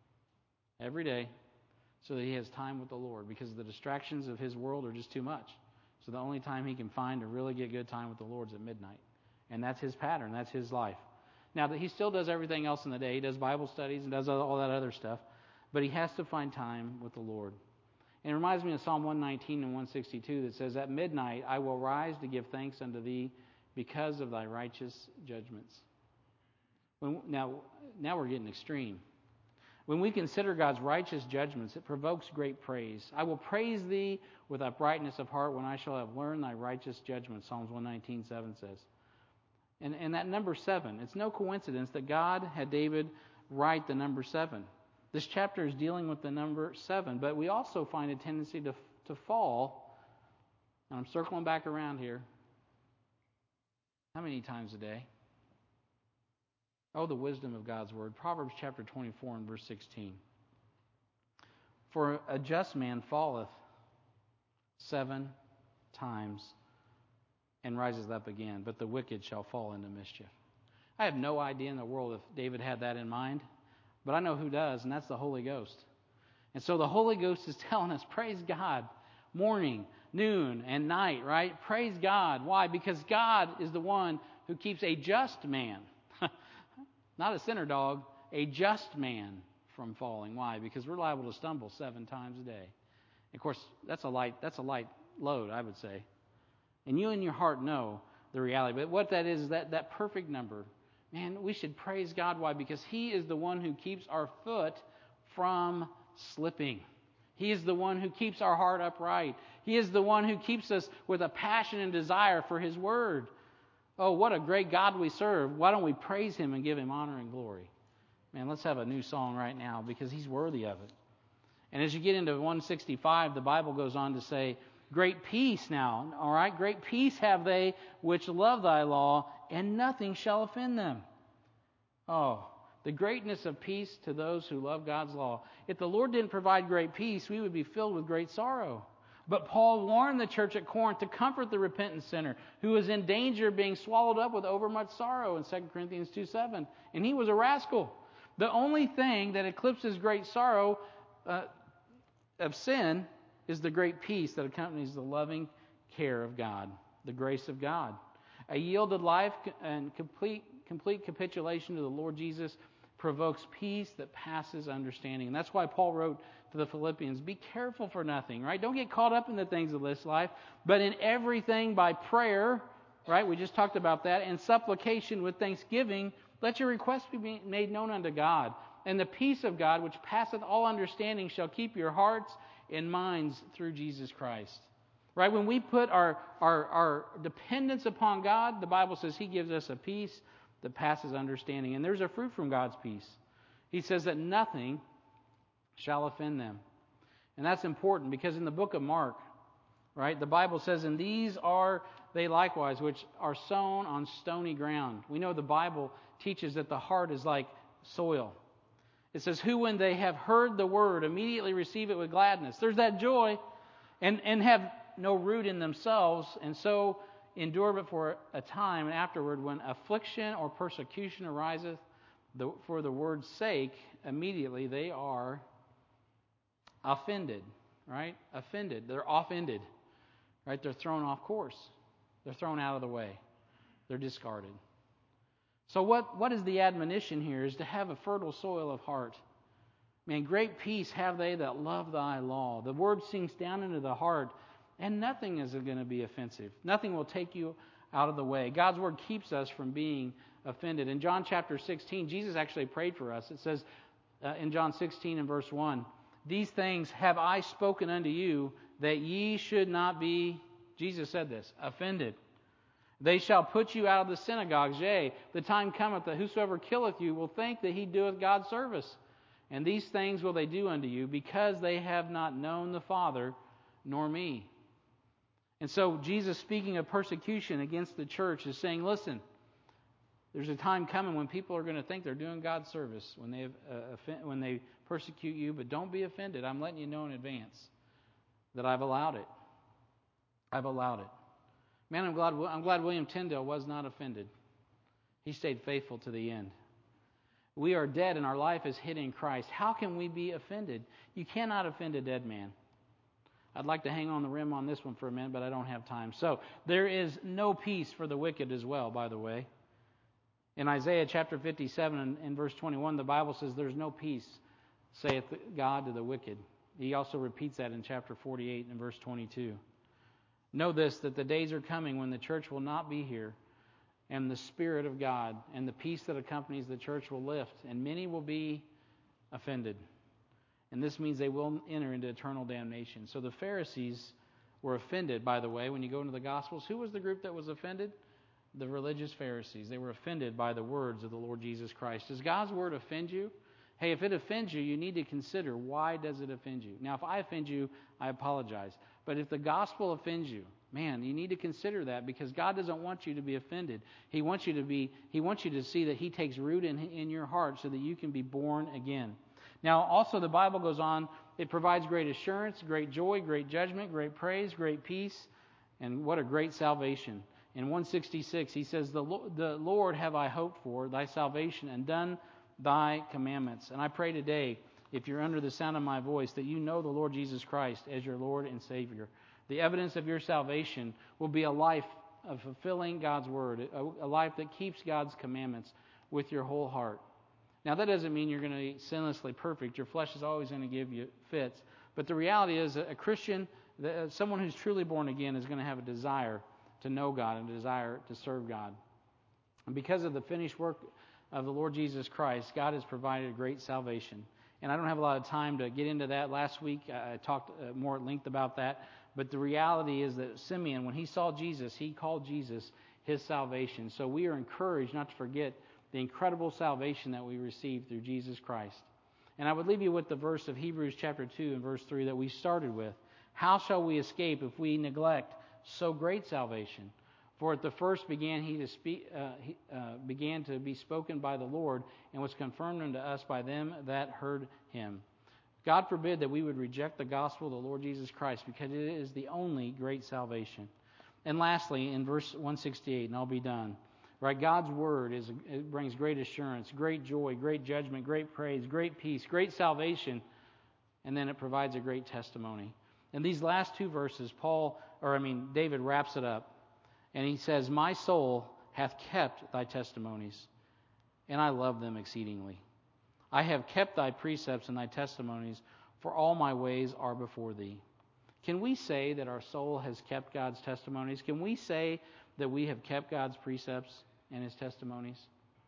every day so that he has time with the Lord, because the distractions of his world are just too much. So the only time he can find to really get good time with the Lord is at midnight. And that's his pattern. That's his life. Now, he still does everything else in the day. He does Bible studies and does all that other stuff. But he has to find time with the Lord. And it reminds me of Psalm 119 and 162 that says, at midnight I will rise to give thanks unto thee because of thy righteous judgments. Now we're getting extreme. When we consider God's righteous judgments, it provokes great praise. I will praise thee with uprightness of heart when I shall have learned thy righteous judgments, Psalms 119:7 says. And that number 7, it's no coincidence that God had David write the number 7. This chapter is dealing with the number 7, but we also find a tendency to fall, and I'm circling back around here. How many times a day? Oh, the wisdom of God's Word. Proverbs chapter 24 and verse 16. For a just man falleth 7 times and rises up again, but the wicked shall fall into mischief. I have no idea in the world if David had that in mind, but I know who does, and that's the Holy Ghost. And so the Holy Ghost is telling us, praise God, morning, noon, and night, right? Praise God. Why? Because God is the one who keeps a just man, not a sinner dog, a just man from falling. Why? Because we're liable to stumble 7 times a day. Of course, that's a light load, I would say. And you in your heart know the reality. But what that is that perfect number. Man, we should praise God. Why? Because He is the one who keeps our foot from slipping. He is the one who keeps our heart upright. He is the one who keeps us with a passion and desire for His Word. Oh, what a great God we serve. Why don't we praise Him and give Him honor and glory? Man, let's have a new song right now because He's worthy of it. And as you get into 165, the Bible goes on to say, great peace now, all right? Great peace have they which love thy law, and nothing shall offend them. Oh, The greatness of peace to those who love God's law. If the Lord didn't provide great peace, we would be filled with great sorrow. But Paul warned the church at Corinth to comfort the repentant sinner who was in danger of being swallowed up with overmuch sorrow in 2 Corinthians 2:7. And he was a rascal. The only thing that eclipses great sorrow of sin is the great peace that accompanies the loving care of God, the grace of God. A yielded life and complete capitulation to the Lord Jesus provokes peace that passes understanding. And that's why Paul wrote to the Philippians, be careful for nothing, right? Don't get caught up in the things of this life, but in everything by prayer, right? We just talked about that, and supplication with thanksgiving, let your requests be made known unto God. And the peace of God, which passeth all understanding, shall keep your hearts and minds through Jesus Christ. Right? When we put our dependence upon God, the Bible says He gives us a peace that passes understanding. And there's a fruit from God's peace. He says that nothing shall offend them. And that's important because in the book of Mark, right, the Bible says, and these are they likewise which are sown on stony ground. We know the Bible teaches that the heart is like soil. It says, who when they have heard the word immediately receive it with gladness. There's that joy and have no root in themselves, and so endure but for a time, and afterward when affliction or persecution ariseth for the word's sake, immediately they are offended, right? Offended. They're offended, right? They're thrown off course. They're thrown out of the way. They're discarded. So what is the admonition here is to have a fertile soil of heart. Man, great peace have they that love thy law. The word sinks down into the heart, and nothing is going to be offensive. Nothing will take you out of the way. God's word keeps us from being offended. In John chapter 16, Jesus actually prayed for us. It says in John 16 and verse 1, these things have I spoken unto you, that ye should not be, Jesus said this, offended. They shall put you out of the synagogues. Yea, the time cometh that whosoever killeth you will think that he doeth God's service. And these things will they do unto you, because they have not known the Father nor me. And so Jesus, speaking of persecution against the church, is saying, listen, there's a time coming when people are going to think they're doing God's service when they persecute you, but don't be offended. I'm letting you know in advance that I've allowed it. I've allowed it. Man, I'm glad William Tyndale was not offended. He stayed faithful to the end. We are dead and our life is hid in Christ. How can we be offended? You cannot offend a dead man. I'd like to hang on the rim on this one for a minute, but I don't have time. So, there is no peace for the wicked as well, by the way. In Isaiah chapter 57 and verse 21, the Bible says there's no peace, saith God to the wicked. He also repeats that in chapter 48 and verse 22. Know this, that the days are coming when the church will not be here, and the Spirit of God and the peace that accompanies the church will lift, and many will be offended. And this means they will enter into eternal damnation. So the Pharisees were offended, by the way, when you go into the Gospels. Who was the group that was offended? The religious Pharisees. They were offended by the words of the Lord Jesus Christ. Does God's word offend you? Hey, if it offends you, you need to consider, why does it offend you? Now, if I offend you, I apologize. But if the gospel offends you, man, you need to consider that, because God doesn't want you to be offended. He wants you to see that He takes root in your heart so that you can be born again. Now, also the Bible goes on, it provides great assurance, great joy, great judgment, great praise, great peace, and what a great salvation. In 166, he says, the Lord have I hoped for, thy salvation, and done thy commandments. And I pray today, if you're under the sound of my voice, that you know the Lord Jesus Christ as your Lord and Savior. The evidence of your salvation will be a life of fulfilling God's word, a life that keeps God's commandments with your whole heart. Now, that doesn't mean you're going to be sinlessly perfect. Your flesh is always going to give you fits. But the reality is that a Christian, someone who's truly born again, is going to have a desire to know God and a desire to serve God. And because of the finished work of the Lord Jesus Christ, God has provided a great salvation. And I don't have a lot of time to get into that. Last week, I talked more at length about that. But the reality is that Simeon, when he saw Jesus, he called Jesus his salvation. So we are encouraged not to forget the incredible salvation that we received through Jesus Christ. And I would leave you with the verse of Hebrews chapter 2 and verse 3 that we started with. How shall we escape if we neglect so great salvation? For at the first began began to be spoken by the Lord, and was confirmed unto us by them that heard him. God forbid that we would reject the gospel of the Lord Jesus Christ, because it is the only great salvation. And lastly, in verse 168, and I'll be done. Right, God's word it brings great assurance, great joy, great judgment, great praise, great peace, great salvation, and then it provides a great testimony. In these last two verses, David wraps it up, and he says, "My soul hath kept thy testimonies, and I love them exceedingly. I have kept thy precepts and thy testimonies, for all my ways are before thee." Can we say that our soul has kept God's testimonies? Can we say that we have kept God's precepts and his testimonies?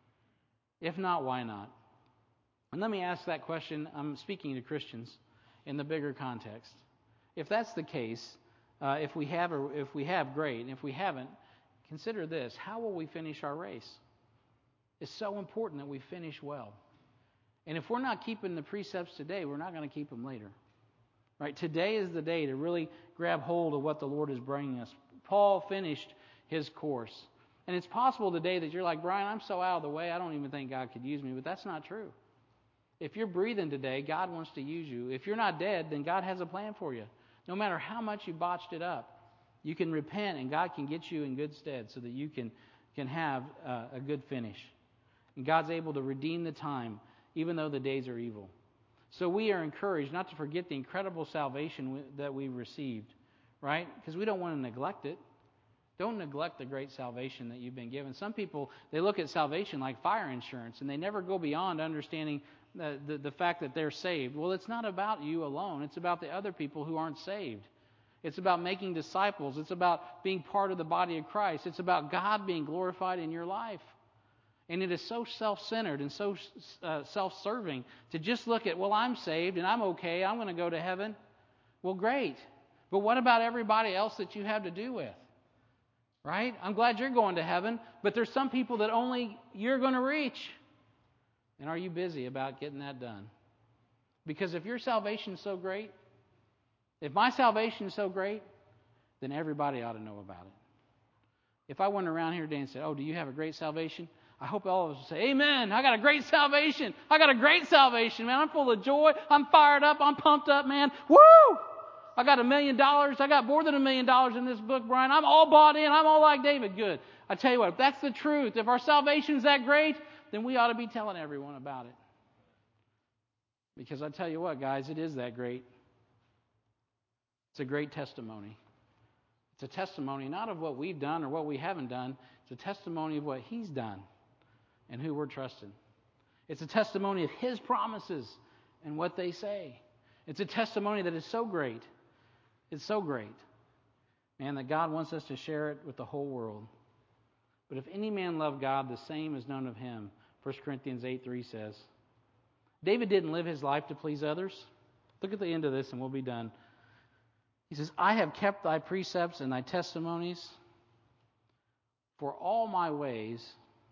If not, why not? And let me ask that question. I'm speaking to Christians in the bigger context. If that's the case, if we have, great. And if we haven't, consider this. How will we finish our race? It's so important that we finish well. And if we're not keeping the precepts today, we're not going to keep them later. Right? Today is the day to really grab hold of what the Lord is bringing us. Paul finished his course. And it's possible today that you're like, "Brian, I'm so out of the way, I don't even think God could use me." But that's not true. If you're breathing today, God wants to use you. If you're not dead, then God has a plan for you. No matter how much you botched it up, you can repent and God can get you in good stead so that you can have a good finish. And God's able to redeem the time, even though the days are evil. So we are encouraged not to forget the incredible salvation that we received, right? Because we don't want to neglect it. Don't neglect the great salvation that you've been given. Some people, they look at salvation like fire insurance, and they never go beyond understanding the fact that they're saved. Well, it's not about you alone. It's about the other people who aren't saved. It's about making disciples. It's about being part of the body of Christ. It's about God being glorified in your life. And it is so self-centered and so self-serving to just look at, well, I'm saved and I'm okay. I'm going to go to heaven. Well, great. But what about everybody else that you have to do with? Right? I'm glad you're going to heaven, but there's some people that only you're going to reach. And are you busy about getting that done? Because if your salvation is so great, if my salvation is so great, then everybody ought to know about it. If I went around here today and said, "Oh, do you have a great salvation?" I hope all of us will say, "Amen, I got a great salvation. I got a great salvation, man. I'm full of joy. I'm fired up. I'm pumped up, man. Woo! I got $1 million. I got more than $1 million in this book, Brian. I'm all bought in. I'm all like David." Good. I tell you what, if that's the truth, if our salvation's that great, then we ought to be telling everyone about it. Because I tell you what, guys, it is that great. It's a great testimony. It's a testimony not of what we've done or what we haven't done. It's a testimony of what He's done and who we're trusting. It's a testimony of His promises and what they say. It's a testimony that is so great. It's so great, man, that God wants us to share it with the whole world. But if any man love God, the same is known of him. 1 Corinthians 8:3 says. David didn't live his life to please others. Look at the end of this and we'll be done. He says, "I have kept thy precepts and thy testimonies, for all my ways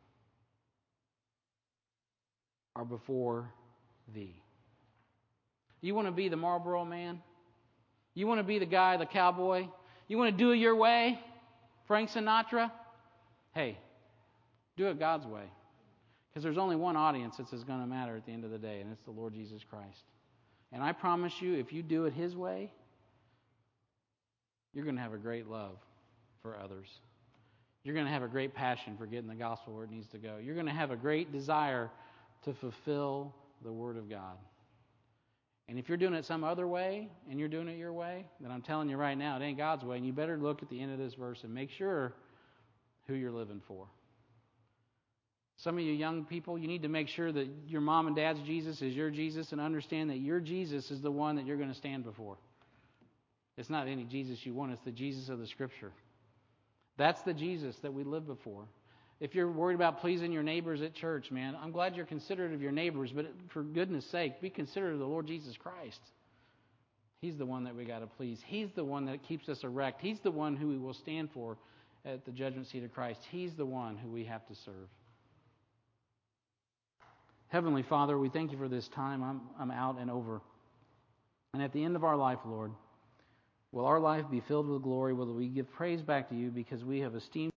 are before thee." You want to be the Marlboro man? You want to be the guy, the cowboy? You want to do it your way? Frank Sinatra? Hey, do it God's way. Because there's only one audience that's going to matter at the end of the day, and it's the Lord Jesus Christ. And I promise you, if you do it His way, you're going to have a great love for others. You're going to have a great passion for getting the gospel where it needs to go. You're going to have a great desire to fulfill the Word of God. And if you're doing it some other way, and you're doing it your way, then I'm telling you right now, it ain't God's way. And you better look at the end of this verse and make sure who you're living for. Some of you young people, you need to make sure that your mom and dad's Jesus is your Jesus, and understand that your Jesus is the one that you're going to stand before. It's not any Jesus you want. It's the Jesus of the Scripture. That's the Jesus that we live before. If you're worried about pleasing your neighbors at church, man, I'm glad you're considerate of your neighbors, but for goodness sake, be considerate of the Lord Jesus Christ. He's the one that we got to please. He's the one that keeps us erect. He's the one who we will stand for at the judgment seat of Christ. He's the one who we have to serve. Heavenly Father, we thank you for this time. I'm out and over. And at the end of our life, Lord, will our life be filled with glory? Will we give praise back to you because we have esteemed